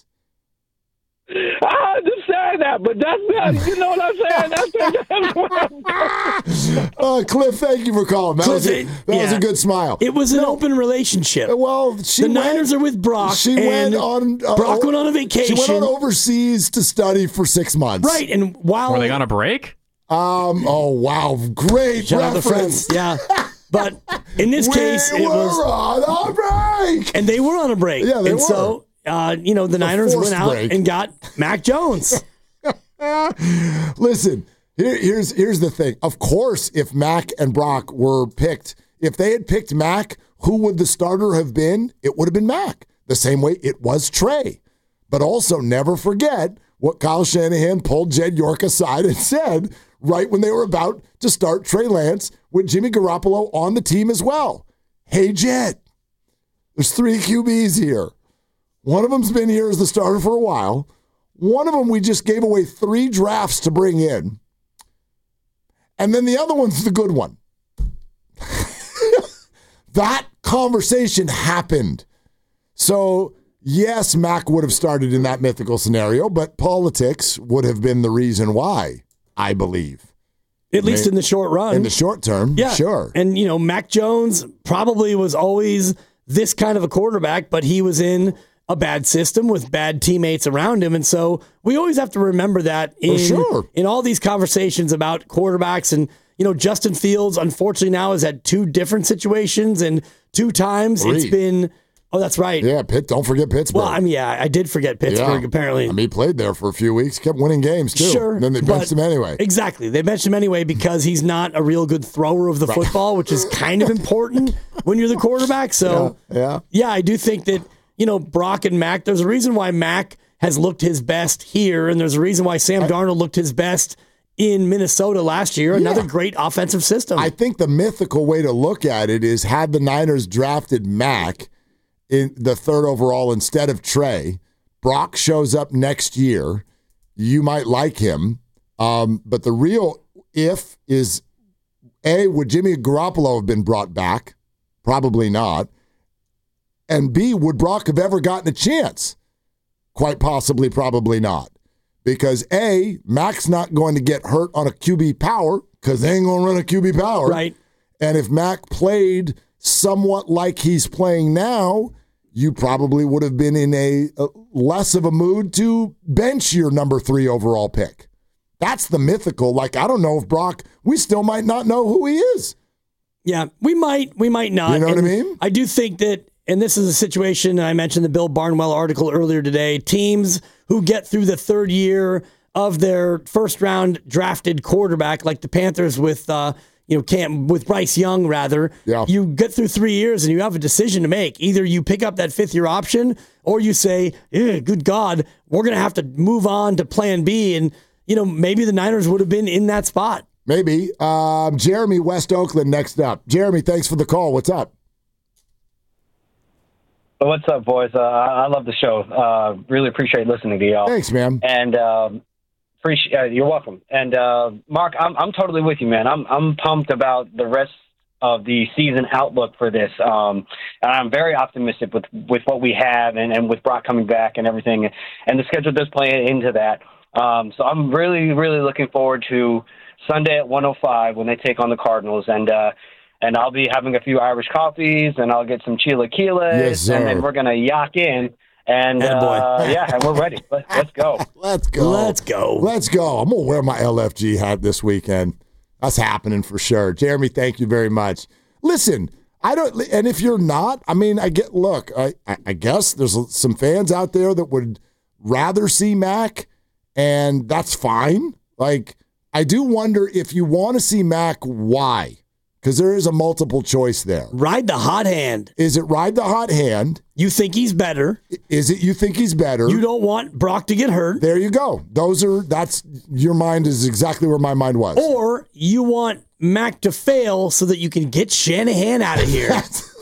I understand that, but that's not. You know what I'm saying? That's, that's what I'm Uh, Cliff, thank you for calling. That, Cliff, was, a, it- that was yeah. a good smile. It was an open relationship. Well, she the went, Niners are with Brock. She and went on. Uh, Brock went on a vacation. She went on overseas to study for six months. Right, and while Were they on a break? Um. Oh wow! Great Shout out the reference. friends. Yeah. But in this we case, it were was, on a break. and they were on a break. Yeah, they and were. so, uh, you know, the Niners forced went out break. and got Mac Jones. Listen, here, here's here's the thing. Of course, if Mac and Brock were picked, if they had picked Mac, who would the starter have been? It would have been Mac. The same way it was Trey. But also, never forget what Kyle Shanahan pulled Jed York aside and said right when they were about to start Trey Lance with Jimmy Garoppolo on the team as well. Hey, Jed, there's three Q Bs here. One of them's been here as the starter for a while. One of them we just gave away three drafts to bring in. And then the other one's the good one. That conversation happened. So, yes, Mac would have started in that mythical scenario, but politics would have been the reason why, I believe. At least mean, in the short run. In the short term, yeah. sure. And, you know, Mac Jones probably was always this kind of a quarterback, but he was in a bad system with bad teammates around him. And so we always have to remember that in, sure. in all these conversations about quarterbacks. And, you know, Justin Fields, unfortunately, now has had two different situations, and two times Three. it's been, oh, that's right. Yeah, Pitt. Don't forget Pittsburgh. Well, I mean, yeah, I did forget Pittsburgh, Yeah. apparently. I mean, he played there for a few weeks, kept winning games, too. Sure. And then they but- benched him anyway. Exactly. They benched him anyway because he's not a real good thrower of the Right. football, which is kind of important when you're the quarterback. So, Yeah, yeah. yeah, I do think that, you know, Brock and Mac, there's a reason why Mac has looked his best here, and there's a reason why Sam Darnold looked his best in Minnesota last year. Another Yeah. great offensive system. I think the mythical way to look at it is, had the Niners drafted Mac in the third overall instead of Trey, Brock shows up next year, you might like him. Um, but the real if is, A, would Jimmy Garoppolo have been brought back? Probably not. And B, would Brock have ever gotten a chance? Quite possibly, probably not. Because A, Mac's not going to get hurt on a Q B power because they ain't going to run a Q B power. Right. And if Mac played somewhat like he's playing now, you probably would have been in a, a less of a mood to bench your number three overall pick. That's the mythical. Like, I don't know if Brock, we still might not know who he is. Yeah, we might, we might not. You know what I And mean? I do think that, and this is a situation, I mentioned the Bill Barnwell article earlier today, teams who get through the third year of their first round drafted quarterback, like the Panthers with, uh, you know, Cam, with Bryce Young, rather, yeah. you get through three years and you have a decision to make. Either you pick up that fifth year option, or you say, eh, good God, we're going to have to move on to plan B. And, you know, maybe the Niners would have been in that spot. Maybe. Um, Jeremy, West Oakland, next up. Jeremy, thanks for the call. What's up? What's up, boys? Uh, I love the show. Uh, really appreciate listening to y'all. Thanks, man. And um, appreciate. Uh, you're welcome. And uh, Mark, I'm I'm totally with you, man. I'm I'm pumped about the rest of the season outlook for this. Um, and I'm very optimistic with, with what we have, and, and with Brock coming back and everything. And the schedule does play into that. Um, so I'm really really looking forward to Sunday at one oh five when they take on the Cardinals. And uh, And I'll be having a few Irish coffees, and I'll get some chilaquiles, Yes, sir. and then we're going to yak in. And, uh, yeah, and we're ready. Let's, let's go. Let's go. Let's go. Let's go. I'm going to wear my L F G hat this weekend. That's happening for sure. Jeremy, thank you very much. Listen, I don't, and if you're not, I mean, I get, look, I, I guess there's some fans out there that would rather see Mac, and that's fine. Like, I do wonder if you want to see Mac, why? Because there is a multiple choice there. Ride the hot hand. Is it ride the hot hand? You think he's better. Is it you think he's better? You don't want Brock to get hurt. There you go. Those are, that's, your mind is exactly where my mind was. Or you want Mac to fail so that you can get Shanahan out of here.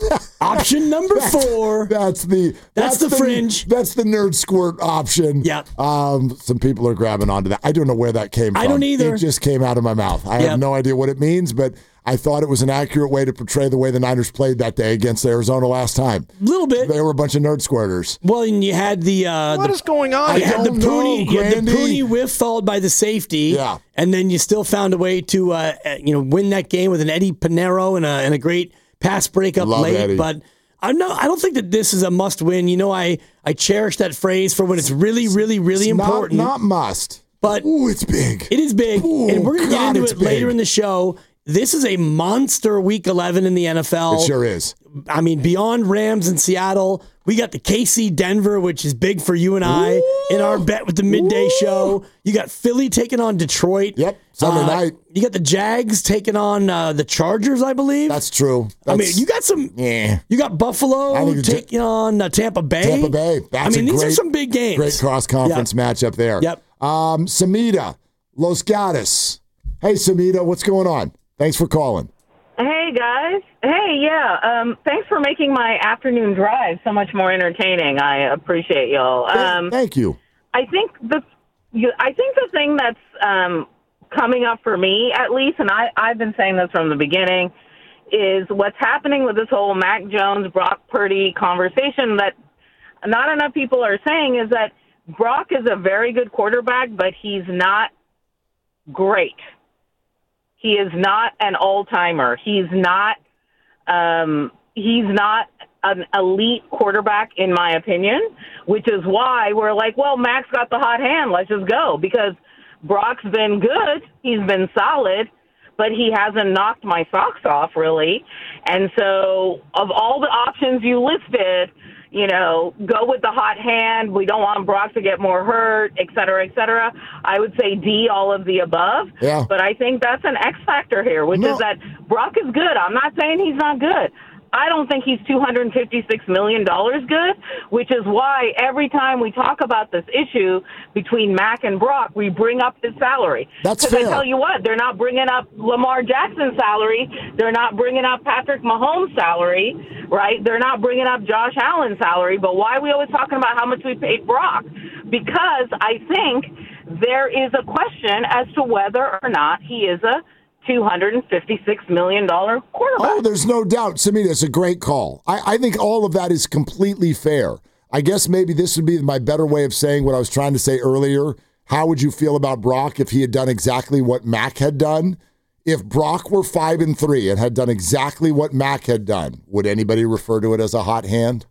Option number that's, four. That's the That's, that's the fringe. That's the nerd squirt option. Yeah. Um, some people are grabbing onto that. I don't know where that came from. I don't either. It just came out of my mouth. I Yep. have no idea what it means, but I thought it was an accurate way to portray the way the Niners played that day against Arizona last time. A little bit. They were a bunch of nerd squirters. Well, and you had the uh, What the, is going on? You I had the don't know, Pooney, you had the Grandy. Pooney whiff followed by the safety. Yeah. And then you still found a way to uh, you know win that game with an Eddie Pinero and a and a great pass breakup Love late. Eddie. But I no, I don't think that this is a must win. You know, I I cherish that phrase for when it's really, really, really It's not- important. Not, must. But Ooh, it's big. It is big, Ooh, and we're going to get God, into it's it later big. in the show. This is a monster Week eleven in the N F L. It sure is. I mean, beyond Rams and Seattle, we got the K C Denver, which is big for you and I in our bet with the midday show. You got Philly taking on Detroit. Yep, Sunday Uh, night. You got the Jags taking on uh, the Chargers, I believe. That's true. I mean, That's- you got some. Yeah. You got I Buffalo think it's- taking on uh, Tampa Bay. Tampa Bay. That's I mean, a these great, are some big games. Great cross-conference matchup there. Yep. Um, Samita, Los Gatos. Hey, Samita, what's going on? Thanks for calling. Hey, guys. Hey, yeah. Um, thanks for making my afternoon drive so much more entertaining. I appreciate y'all. Um, Thank you. I think the you, I think the thing that's um, coming up for me, at least, and I, I've been saying this from the beginning, is what's happening with this whole Mac Jones, Brock Purdy conversation that not enough people are saying is that Brock is a very good quarterback, but he's not great. He is not an all-timer. He's not um, he's not an elite quarterback, in my opinion, which is why we're like, well, Mac's got the hot hand. Let's just go, because Brock's been good. He's been solid, but he hasn't knocked my socks off, really. And so of all the options you listed, you know, go with the hot hand. We don't want Brock to get more hurt, et cetera, et cetera. I would say D, all of the above. Yeah. But I think that's an X factor here, which No. is that Brock is good. I'm not saying he's not good. I don't think he's two hundred fifty-six million dollars good, which is why every time we talk about this issue between Mac and Brock, we bring up his salary. That's Because I fair. tell you what, they're not bringing up Lamar Jackson's salary. They're not bringing up Patrick Mahomes' salary, right? They're not bringing up Josh Allen's salary. But why are we always talking about how much we paid Brock? Because I think there is a question as to whether or not he is a two hundred fifty-six million dollars quarterback. Oh, there's no doubt. Samita, it's a great call. I, I think all of that is completely fair. I guess maybe this would be my better way of saying what I was trying to say earlier. How would you feel about Brock if he had done exactly what Mac had done? If Brock were five and three and had done exactly what Mac had done, would anybody refer to it as a hot hand?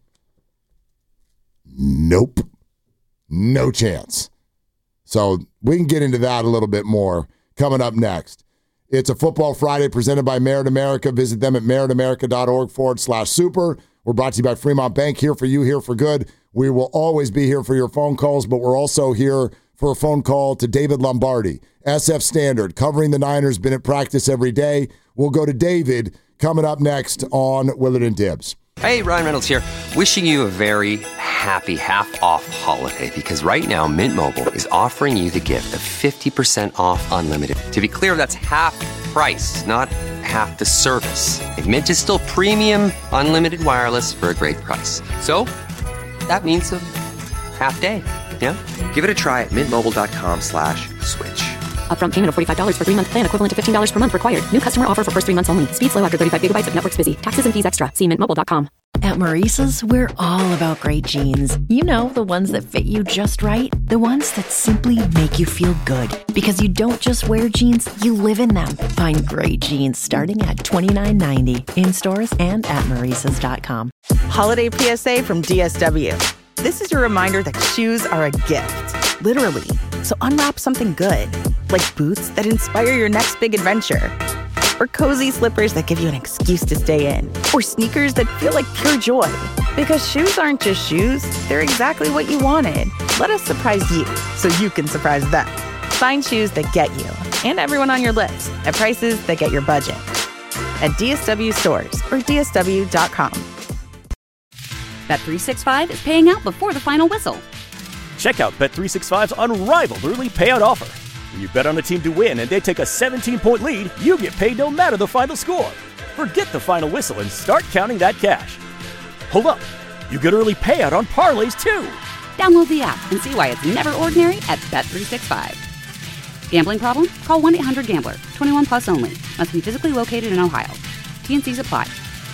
Nope. No chance. So we can get into that a little bit more coming up next. It's a Football Friday presented by Merit America. Visit them at meritamerica.org forward slash super. We're brought to you by Fremont Bank. Here for you, here for good. We will always be here for your phone calls, but we're also here for a phone call to David Lombardi, S F Standard, covering the Niners, been at practice every day. We'll go to David coming up next on Willard and Dibs. Hey, Ryan Reynolds here, wishing you a very happy half-off holiday, because right now Mint Mobile is offering you the gift of fifty percent off unlimited. To be clear, that's half price, not half the service. And Mint is still premium unlimited wireless for a great price. So that means a half day, yeah? Give it a try at mintmobile.com slash switch. Upfront payment of forty-five dollars for three-month plan equivalent to fifteen dollars per month required. New customer offer for first three months only. Speed slow after thirty-five gigabytes if network's busy. Taxes and fees extra. See mint mobile dot com. At Maurice's, we're all about great jeans. You know, the ones that fit you just right. The ones that simply make you feel good. Because you don't just wear jeans, you live in them. Find great jeans starting at twenty-nine ninety in stores and at maurices dot com. Holiday P S A from D S W. This is your reminder that shoes are a gift, literally. So unwrap something good, like boots that inspire your next big adventure, or cozy slippers that give you an excuse to stay in, or sneakers that feel like pure joy. Because shoes aren't just shoes, they're exactly what you wanted. Let us surprise you so you can surprise them. Find shoes that get you and everyone on your list at prices that get your budget. At D S W stores or D S W dot com. Bet three sixty-five is paying out before the final whistle. Check out Bet three sixty-five's unrivaled early payout offer. When you bet on a team to win and they take a seventeen-point lead, you get paid no matter the final score. Forget the final whistle and start counting that cash. Hold up. You get early payout on parlays, too. Download the app and see why it's never ordinary at Bet three sixty-five. Gambling problem? Call one eight hundred gambler. twenty-one plus only. Must be physically located in Ohio. T and Cs apply.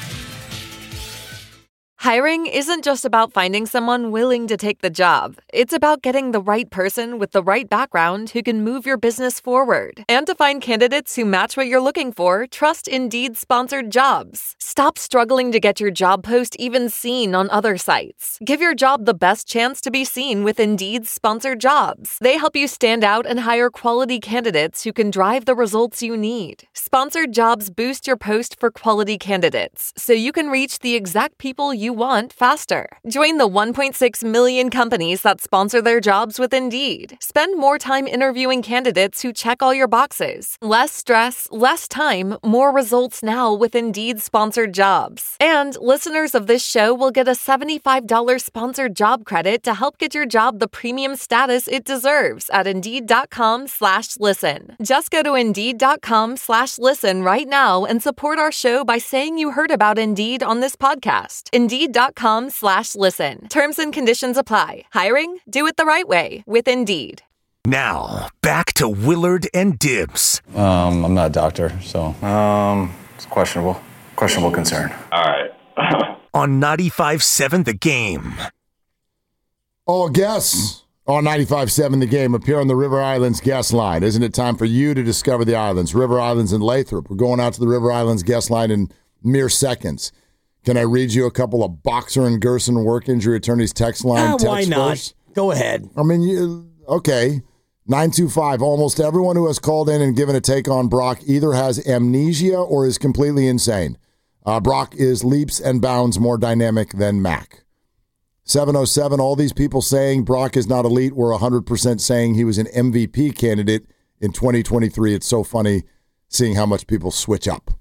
Hiring isn't just about finding someone willing to take the job. It's about getting the right person with the right background who can move your business forward. And to find candidates who match what you're looking for, trust Indeed sponsored jobs. Stop struggling to get your job post even seen on other sites. Give your job the best chance to be seen with Indeed sponsored jobs. They help you stand out and hire quality candidates who can drive the results you need. Sponsored jobs boost your post for quality candidates, so you can reach the exact people you want faster. Join the one point six million companies that sponsor their jobs with Indeed. Spend more time interviewing candidates who check all your boxes. Less stress, less time, more results now with Indeed sponsored jobs. And listeners of this show will get a seventy-five dollars sponsored job credit to help get your job the premium status it deserves at Indeed.com slash listen. Just go to Indeed.com slash listen right now and support our show by saying you heard about Indeed on this podcast. Indeed.com slash listen. Terms and conditions apply. Hiring? Do it the right way with Indeed. Now, back to Willard and Dibs. Um, I'm not a doctor, so um, it's questionable. Questionable concern. All right. On ninety-five seven The Game. Oh, I guess. On ninety-five point seven The Game, appear on the River Islands guest line. Isn't it time for you to discover the islands? River Islands and Lathrop. We're going out to the River Islands guest line in mere seconds. Can I read you a couple of Boxer and Gerson work injury attorneys text line Ah, texts why not? first? Go ahead. I mean, you, okay. nine two five, almost everyone who has called in and given a take on Brock either has amnesia or is completely insane. Uh, Brock is leaps and bounds more dynamic than Mac. seven oh seven, all these people saying Brock is not elite were one hundred percent saying he was an M V P candidate in twenty twenty-three. It's so funny seeing how much people switch up.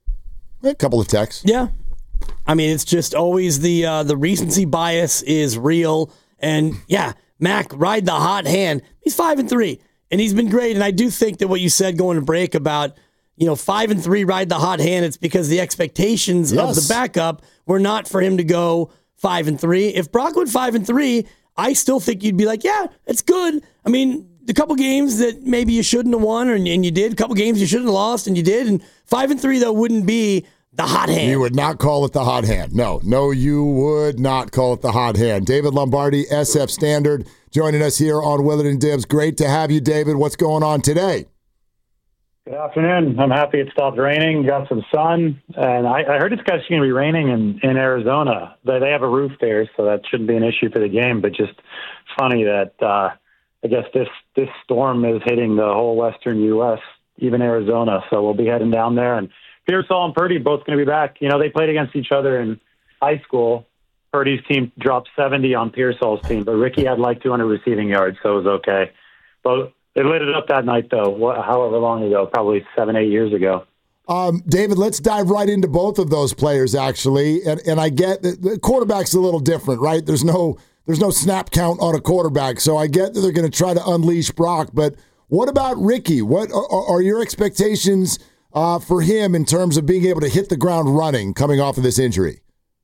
A couple of texts. Yeah. I mean, it's just always the uh, the recency bias is real. And, yeah, Mac, ride the hot hand. He's five and three, and he's been great. And I do think that what you said going to break about, you know, five and three, ride the hot hand, it's because the expectations Yes. of the backup were not for him to go five and three. If Brock went five and three, I still think you'd be like, yeah, it's good. I mean, the couple games that maybe you shouldn't have won, and, and you did. A couple games you shouldn't have lost, and you did. And five and three though wouldn't be the hot hand. You would not call it the hot hand. No, no, you would not call it the hot hand. David Lombardi, S F Standard, joining us here on Willard and Dibs. Great to have you, David. What's going on today? Good afternoon. I'm happy it stopped raining, got some sun, and I, I heard it's going to be raining in, in Arizona. They, they have a roof there, so that shouldn't be an issue for the game, but just funny that uh, I guess this, this storm is hitting the whole western U S, even Arizona, so we'll be heading down there. And Pearsall and Purdy both going to be back. You know, they played against each other in high school. Purdy's team dropped seventy on Pearsall's team, but Ricky had like two hundred receiving yards, so it was okay. But they lit it up that night, though, wh- however long ago, probably seven, eight years ago. Um, David, let's dive right into both of those players, actually. And and I get that the quarterback's a little different, right? There's no there's no snap count on a quarterback, so I get that they're going to try to unleash Brock. But what about Ricky? What are, are your expectations uh, for him in terms of being able to hit the ground running coming off of this injury?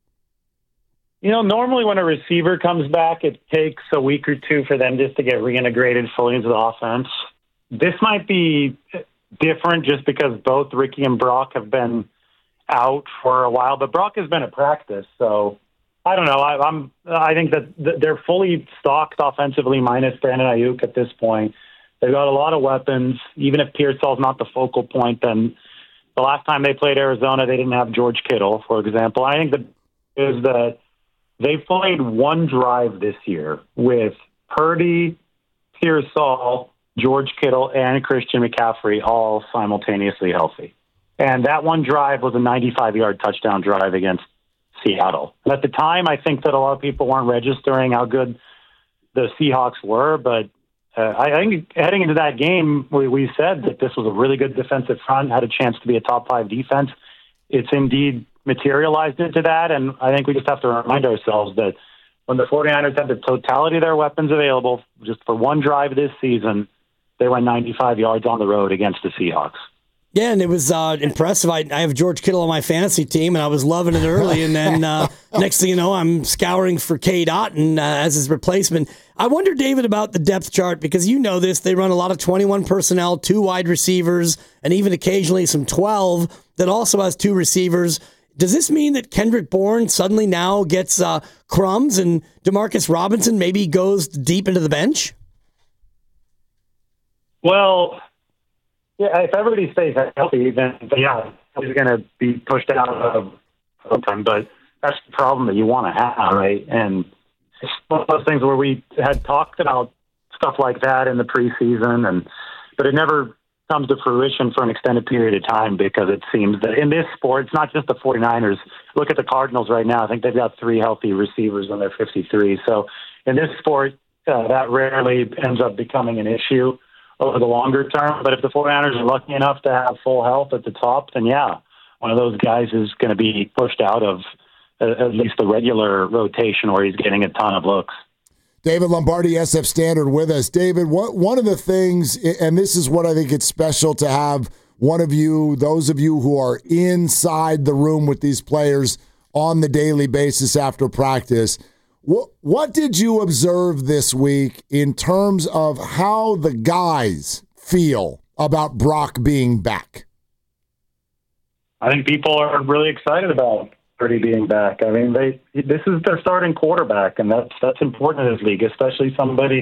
You know, normally when a receiver comes back, it takes a week or two for them just to get reintegrated fully into the offense. This might be different just because both Ricky and Brock have been out for a while, but Brock has been at practice, so I don't know. I, I'm I think that they're fully stocked offensively, minus Brandon Ayuk at this point. They've got a lot of weapons. Even if Pearsall's not the focal point, then the last time they played Arizona, they didn't have George Kittle, for example. I think that is that they've played one drive this year with Purdy, Pearsall, George Kittle, and Christian McCaffrey all simultaneously healthy. And that one drive was a ninety-five-yard touchdown drive against Seattle. And at the time, I think that a lot of people weren't registering how good the Seahawks were, but uh, I think heading into that game, we, we said that this was a really good defensive front, had a chance to be a top-five defense. It's indeed materialized into that, and I think we just have to remind ourselves that when the 49ers had the totality of their weapons available just for one drive this season, they went ninety-five yards on the road against the Seahawks. Yeah, and it was uh, impressive. I, I have George Kittle on my fantasy team, and I was loving it early. And then uh, next thing you know, I'm scouring for Cade Otton uh, as his replacement. I wonder, David, about the depth chart, because you know this. They run a lot of twenty-one personnel, two wide receivers, and even occasionally some twelve that also has two receivers. Does this mean that Kendrick Bourne suddenly now gets uh, crumbs and Demarcus Robinson maybe goes deep into the bench? Well, yeah, if everybody stays healthy, then yeah, he's going to be pushed out of sometime. But that's the problem that you want to have, right? And it's one of those things where we had talked about stuff like that in the preseason, and but it never comes to fruition for an extended period of time because it seems that in this sport, it's not just the 49ers. Look at the Cardinals right now. I think they've got three healthy receivers on their fifty-three. So in this sport, uh, that rarely ends up becoming an issue over the longer term. But if the 49ers are lucky enough to have full health at the top, then yeah, one of those guys is going to be pushed out of uh, at least the regular rotation where he's getting a ton of looks. David Lombardi, S F Standard, with us. David, what, one of the things, and this is what I think it's special to have one of you, those of you who are inside the room with these players on the daily basis after practice, what, what did you observe this week in terms of how the guys feel about Brock being back? I think people are really excited about Purdy being back. I mean, they this is their starting quarterback, and that's that's important in this league, especially somebody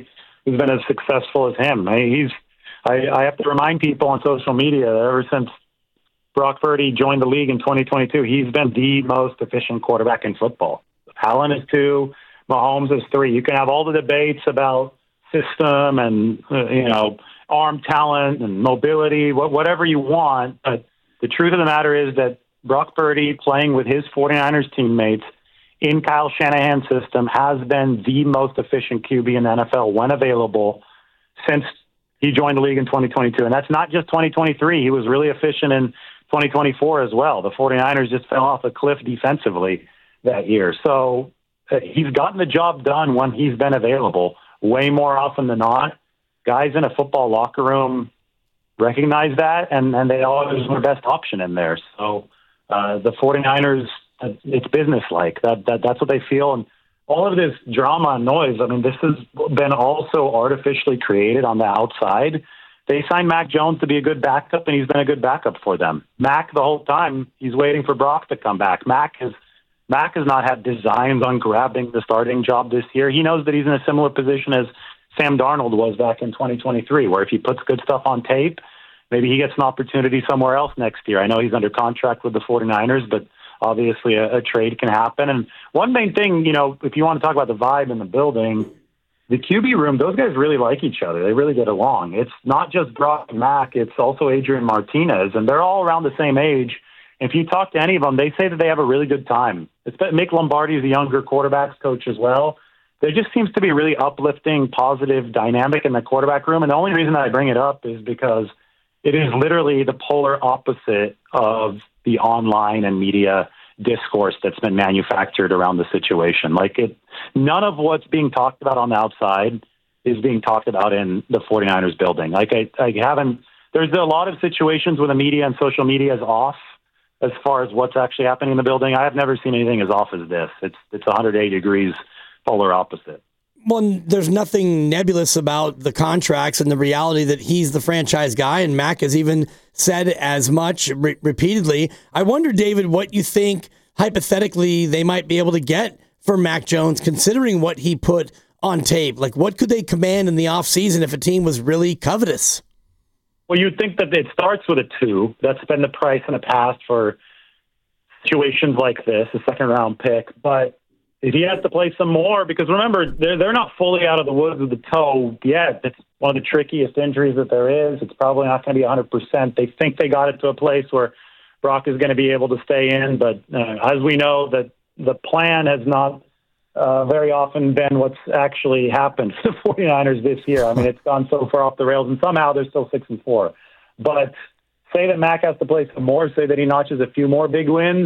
who's been as successful as him. I mean, he's. I, I have to remind people on social media that ever since Brock Purdy joined the league in twenty twenty-two, he's been the most efficient quarterback in football. Allen is two, Mahomes is three. You can have all the debates about system and uh, you know arm talent and mobility, wh- whatever you want, but the truth of the matter is that Brock Purdy, playing with his 49ers teammates in Kyle Shanahan's system, has been the most efficient Q B in the N F L when available since he joined the league in twenty twenty-two. And that's not just twenty twenty-three. He was really efficient in twenty twenty-four as well. The 49ers just fell off a cliff defensively that year. So uh, he's gotten the job done when he's been available way more often than not. Guys in a football locker room recognize that, and, and they always are the best option in there. So uh, the 49ers, it's business-like. That, that That's what they feel. And all of this drama and noise, I mean, this has been also artificially created on the outside. They signed Mac Jones to be a good backup, and he's been a good backup for them. Mac, the whole time, he's waiting for Brock to come back. Mac has, Mac has not had designs on grabbing the starting job this year. He knows that he's in a similar position as Sam Darnold was back in twenty twenty-three, where if he puts good stuff on tape, maybe he gets an opportunity somewhere else next year. I know he's under contract with the 49ers, but obviously a, a trade can happen. And one main thing, you know, if you want to talk about the vibe in the building, the Q B room, those guys really like each other. They really get along. It's not just Brock and Mac, it's also Adrian Martinez, and they're all around the same age. If you talk to any of them, they say that they have a really good time. It's Mick Lombardi is a younger quarterbacks coach as well. There just seems to be a really uplifting, positive dynamic in the quarterback room. And the only reason that I bring it up is because it is literally the polar opposite of the online and media discourse that's been manufactured around the situation. Like it, none of what's being talked about on the outside is being talked about in the 49ers building. Like I, I haven't, there's a lot of situations where the media and social media is off as far as what's actually happening in the building. I have never seen anything as off as this. It's, it's one hundred eighty degrees polar opposite. Well, there's nothing nebulous about the contracts and the reality that he's the franchise guy, and Mac has even said as much re- repeatedly. I wonder, David, what you think hypothetically they might be able to get for Mac Jones, considering what he put on tape. Like, what could they command in the offseason if a team was really covetous? Well, you'd think that it starts with a two. That's been the price in the past for situations like this, a second-round pick. But if he has to play some more, because remember, they're, they're not fully out of the woods with the toe yet. It's one of the trickiest injuries that there is. It's probably not going to be one hundred percent. They think they got it to a place where Brock is going to be able to stay in. But uh, as we know, that the plan has not uh, very often been what's actually happened to the 49ers this year. I mean, it's gone so far off the rails, and somehow they're still six and four. But say that Mac has to play some more, say that he notches a few more big wins,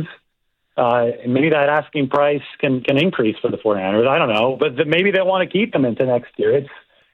Uh, maybe that asking price can, can increase for the 49ers. I don't know, but the, maybe they want to keep him into next year. It's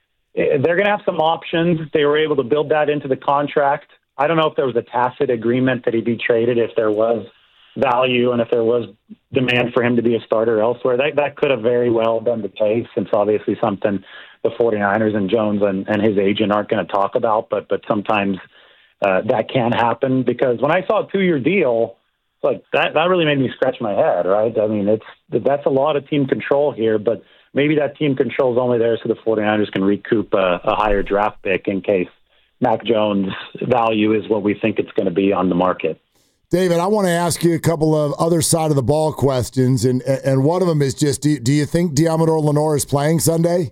it, they're going to have some options. They were able to build that into the contract. I don't know if there was a tacit agreement that he'd be traded if there was value and if there was demand for him to be a starter elsewhere. That that could have very well been the case. It's obviously something the 49ers and Jones and, and his agent aren't going to talk about, but but sometimes uh, that can happen, because when I saw a two-year deal, like that, that really made me scratch my head, right? I mean, it's that's a lot of team control here, but maybe that team control is only there so the 49ers can recoup a, a higher draft pick in case Mac Jones' value is what we think it's going to be on the market. David, I want to ask you a couple of other side of the ball questions, and and one of them is just, do, do you think Deommodore Lenoir is playing Sunday?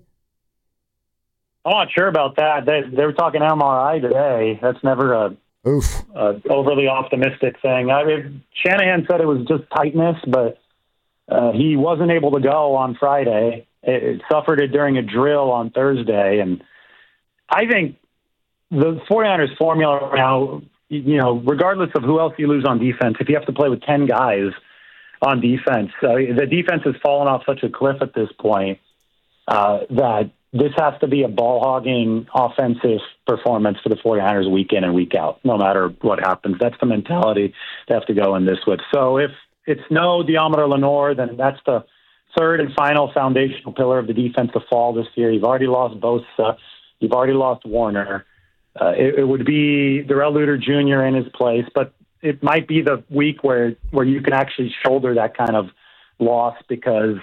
I'm not sure about that. They, they were talking M R I today. That's never a Oof. Uh, overly optimistic thing. I mean, Shanahan said it was just tightness, but uh, he wasn't able to go on Friday. It, it suffered it during a drill on Thursday. And I think the 49ers formula now, you know, regardless of who else you lose on defense, if you have to play with ten guys on defense, uh, the defense has fallen off such a cliff at this point uh, that this has to be a ball-hogging offensive performance for the 49ers week in and week out, no matter what happens. That's the mentality they have to go in this with. So if it's no Deommodore Lenoir, then that's the third and final foundational pillar of the defense to fall this year. You've already lost Bosa. You've already lost Warner. Uh, it, it would be Darrell Luter Junior in his place, but it might be the week where, where you can actually shoulder that kind of loss, because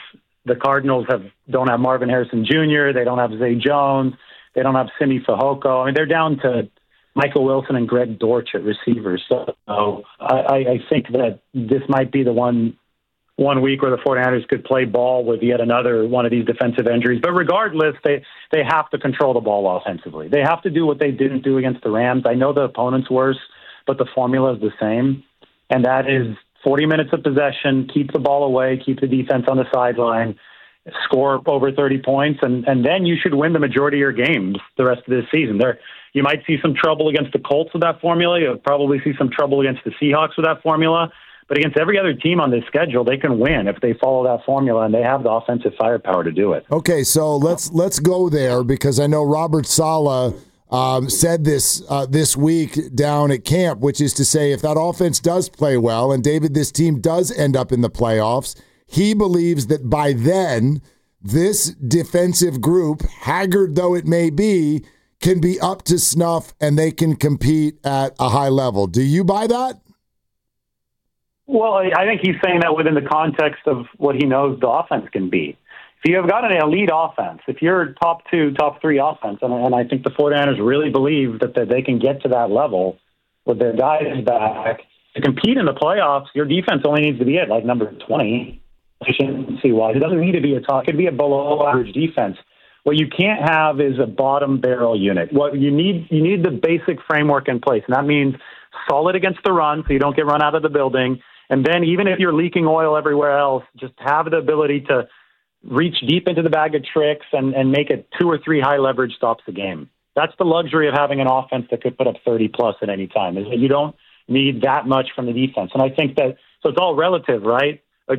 the Cardinals have don't have Marvin Harrison Junior They don't have Zay Jones. They don't have Simi Fehoko. I mean, they're down to Michael Wilson and Greg Dortch at receivers. So I, I think that this might be the one one week where the 49ers could play ball with yet another one of these defensive injuries. But regardless, they, they have to control the ball offensively. They have to do what they didn't do against the Rams. I know the opponent's worse, but the formula is the same, and that is forty minutes of possession, keep the ball away, keep the defense on the sideline, score over thirty points, and, and then you should win the majority of your games the rest of this season. There, you might see some trouble against the Colts with that formula. You'll probably see some trouble against the Seahawks with that formula. But against every other team on this schedule, they can win if they follow that formula, and they have the offensive firepower to do it. Okay, so let's let's go there, because I know Robert Saleh um, said this uh, this week down at camp, which is to say, if that offense does play well, and David, this team does end up in the playoffs, he believes that by then, this defensive group, haggard though it may be, can be up to snuff and they can compete at a high level. Do you buy that? Well, I think he's saying that within the context of what he knows the offense can be. If you have got an elite offense, if you're top two, top three offense, and, and I think the 49ers really believe that, that they can get to that level with their guys back, to compete in the playoffs, your defense only needs to be at like number twenty. Efficiency-wise, it doesn't need to be a top. It could be a below-average defense. What you can't have is a bottom barrel unit. What you need, you need the basic framework in place, and that means solid against the run, so you don't get run out of the building. And then even if you're leaking oil everywhere else, just have the ability to reach deep into the bag of tricks and, and make it two or three high leverage stops a game. That's the luxury of having an offense that could put up thirty plus at any time, is that you don't need that much from the defense. And I think that, so it's all relative, right? Uh,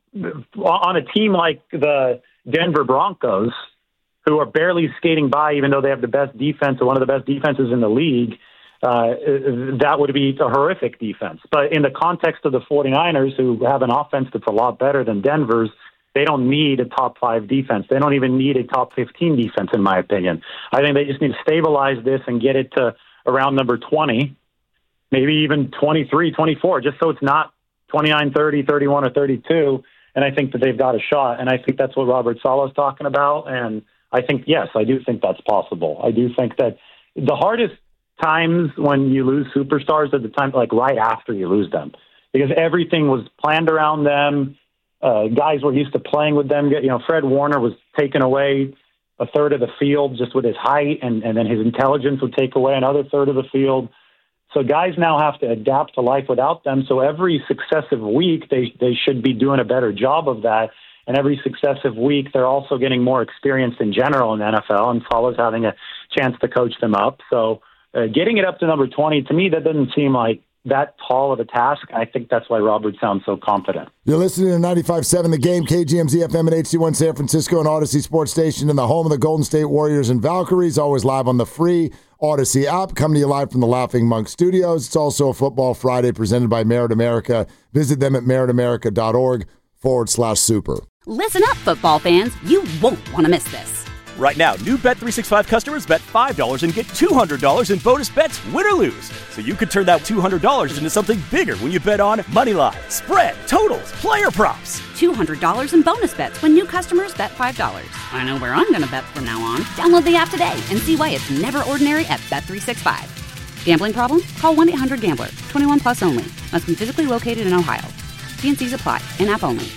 on a team like the Denver Broncos, who are barely skating by, even though they have the best defense or one of the best defenses in the league, uh, that would be a horrific defense. But in the context of the 49ers, who have an offense that's a lot better than Denver's, they don't need a top five defense. They don't even need a top fifteen defense, in my opinion. I think they just need to stabilize this and get it to around number twenty, maybe even twenty-three, twenty-four, just so it's not twenty-nine, thirty, thirty-one, or thirty-two. And I think that they've got a shot. And I think that's what Robert Saleh is talking about. And I think, yes, I do think that's possible. I do think that the hardest times when you lose superstars are the time, like right after you lose them, because everything was planned around them. Uh, guys were used to playing with them. You know, Fred Warner was taken away a third of the field just with his height, and, and then his intelligence would take away another third of the field. So guys now have to adapt to life without them. So every successive week, they they should be doing a better job of that. And every successive week, they're also getting more experience in general in the N F L, and Saleh's having a chance to coach them up. So uh, getting it up to number twenty, to me, that doesn't seem like that tall of a task. I think that's why Robert sounds so confident. You're listening to ninety-five point seven The Game, K G M Z F M and H D one San Francisco and Odyssey Sports Station, in the home of the Golden State Warriors and Valkyries, always live on the free Odyssey app, coming to you live from the Laughing Monk Studios. It's also a Football Friday presented by Merit America. Visit them at merit-america.org forward slash super. Listen up, football fans. You won't want to miss this. Right now, new Bet three sixty-five customers bet five dollars and get two hundred dollars in bonus bets, win or lose. So you could turn that two hundred dollars into something bigger when you bet on money line, spread, totals, player props. two hundred dollars in bonus bets when new customers bet five dollars. I know where I'm going to bet from now on. Download the app today and see why it's never ordinary at Bet three sixty-five. Gambling problem? Call one eight hundred gambler. twenty-one plus only. Must be physically located in Ohio. T N Cs apply. In-app only.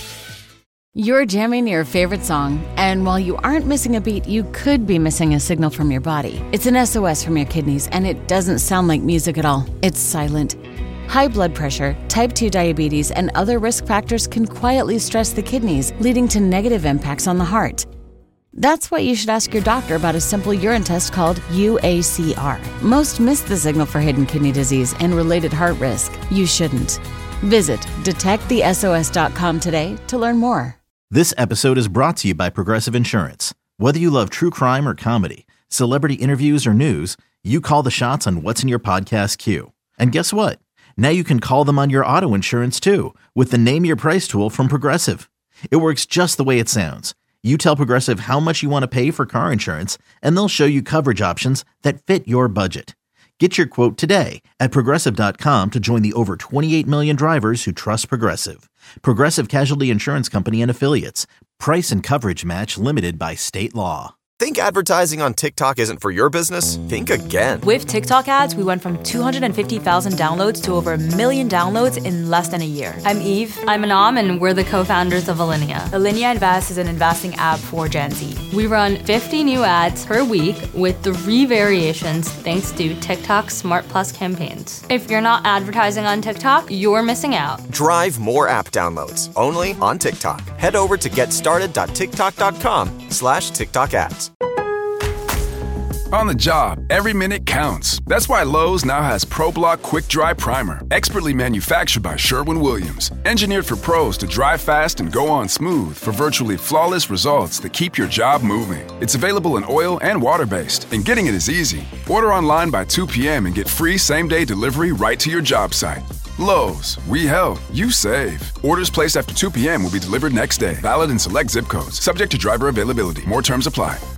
You're jamming your favorite song, and while you aren't missing a beat, you could be missing a signal from your body. It's an S O S from your kidneys, and it doesn't sound like music at all. It's silent. High blood pressure, type two diabetes, and other risk factors can quietly stress the kidneys, leading to negative impacts on the heart. That's why you should ask your doctor about a simple urine test called U A C R. Most miss the signal for hidden kidney disease and related heart risk. You shouldn't. Visit detect the S O S dot com today to learn more. This episode is brought to you by Progressive Insurance. Whether you love true crime or comedy, celebrity interviews or news, you call the shots on what's in your podcast queue. And guess what? Now you can call them on your auto insurance too, with the Name Your Price tool from Progressive. It works just the way it sounds. You tell Progressive how much you want to pay for car insurance, and they'll show you coverage options that fit your budget. Get your quote today at Progressive dot com to join the over twenty-eight million drivers who trust Progressive. Progressive Casualty Insurance Company and Affiliates. Price and coverage match limited by state law. Think advertising on TikTok isn't for your business? Think again. With TikTok ads, we went from two hundred fifty thousand downloads to over a million downloads in less than a year. I'm Eve. I'm Anam, and we're the co-founders of Alinea. Alinea Invest is an investing app for Gen Z. We run fifty new ads per week with three variations thanks to TikTok Smart Plus campaigns. If you're not advertising on TikTok, you're missing out. Drive more app downloads only on TikTok. Head over to getstarted.tiktok.com slash TikTok ads. On the job, every minute counts. That's why Lowe's now has ProBlock Quick Dry Primer, expertly manufactured by Sherwin-Williams. Engineered for pros to dry fast and go on smooth for virtually flawless results that keep your job moving. It's available in oil and water-based, and getting it is easy. Order online by two p.m. and get free same-day delivery right to your job site. Lowe's, we help, you save. Orders placed after two p.m. will be delivered next day. Valid in select zip codes. Subject to driver availability. More terms apply.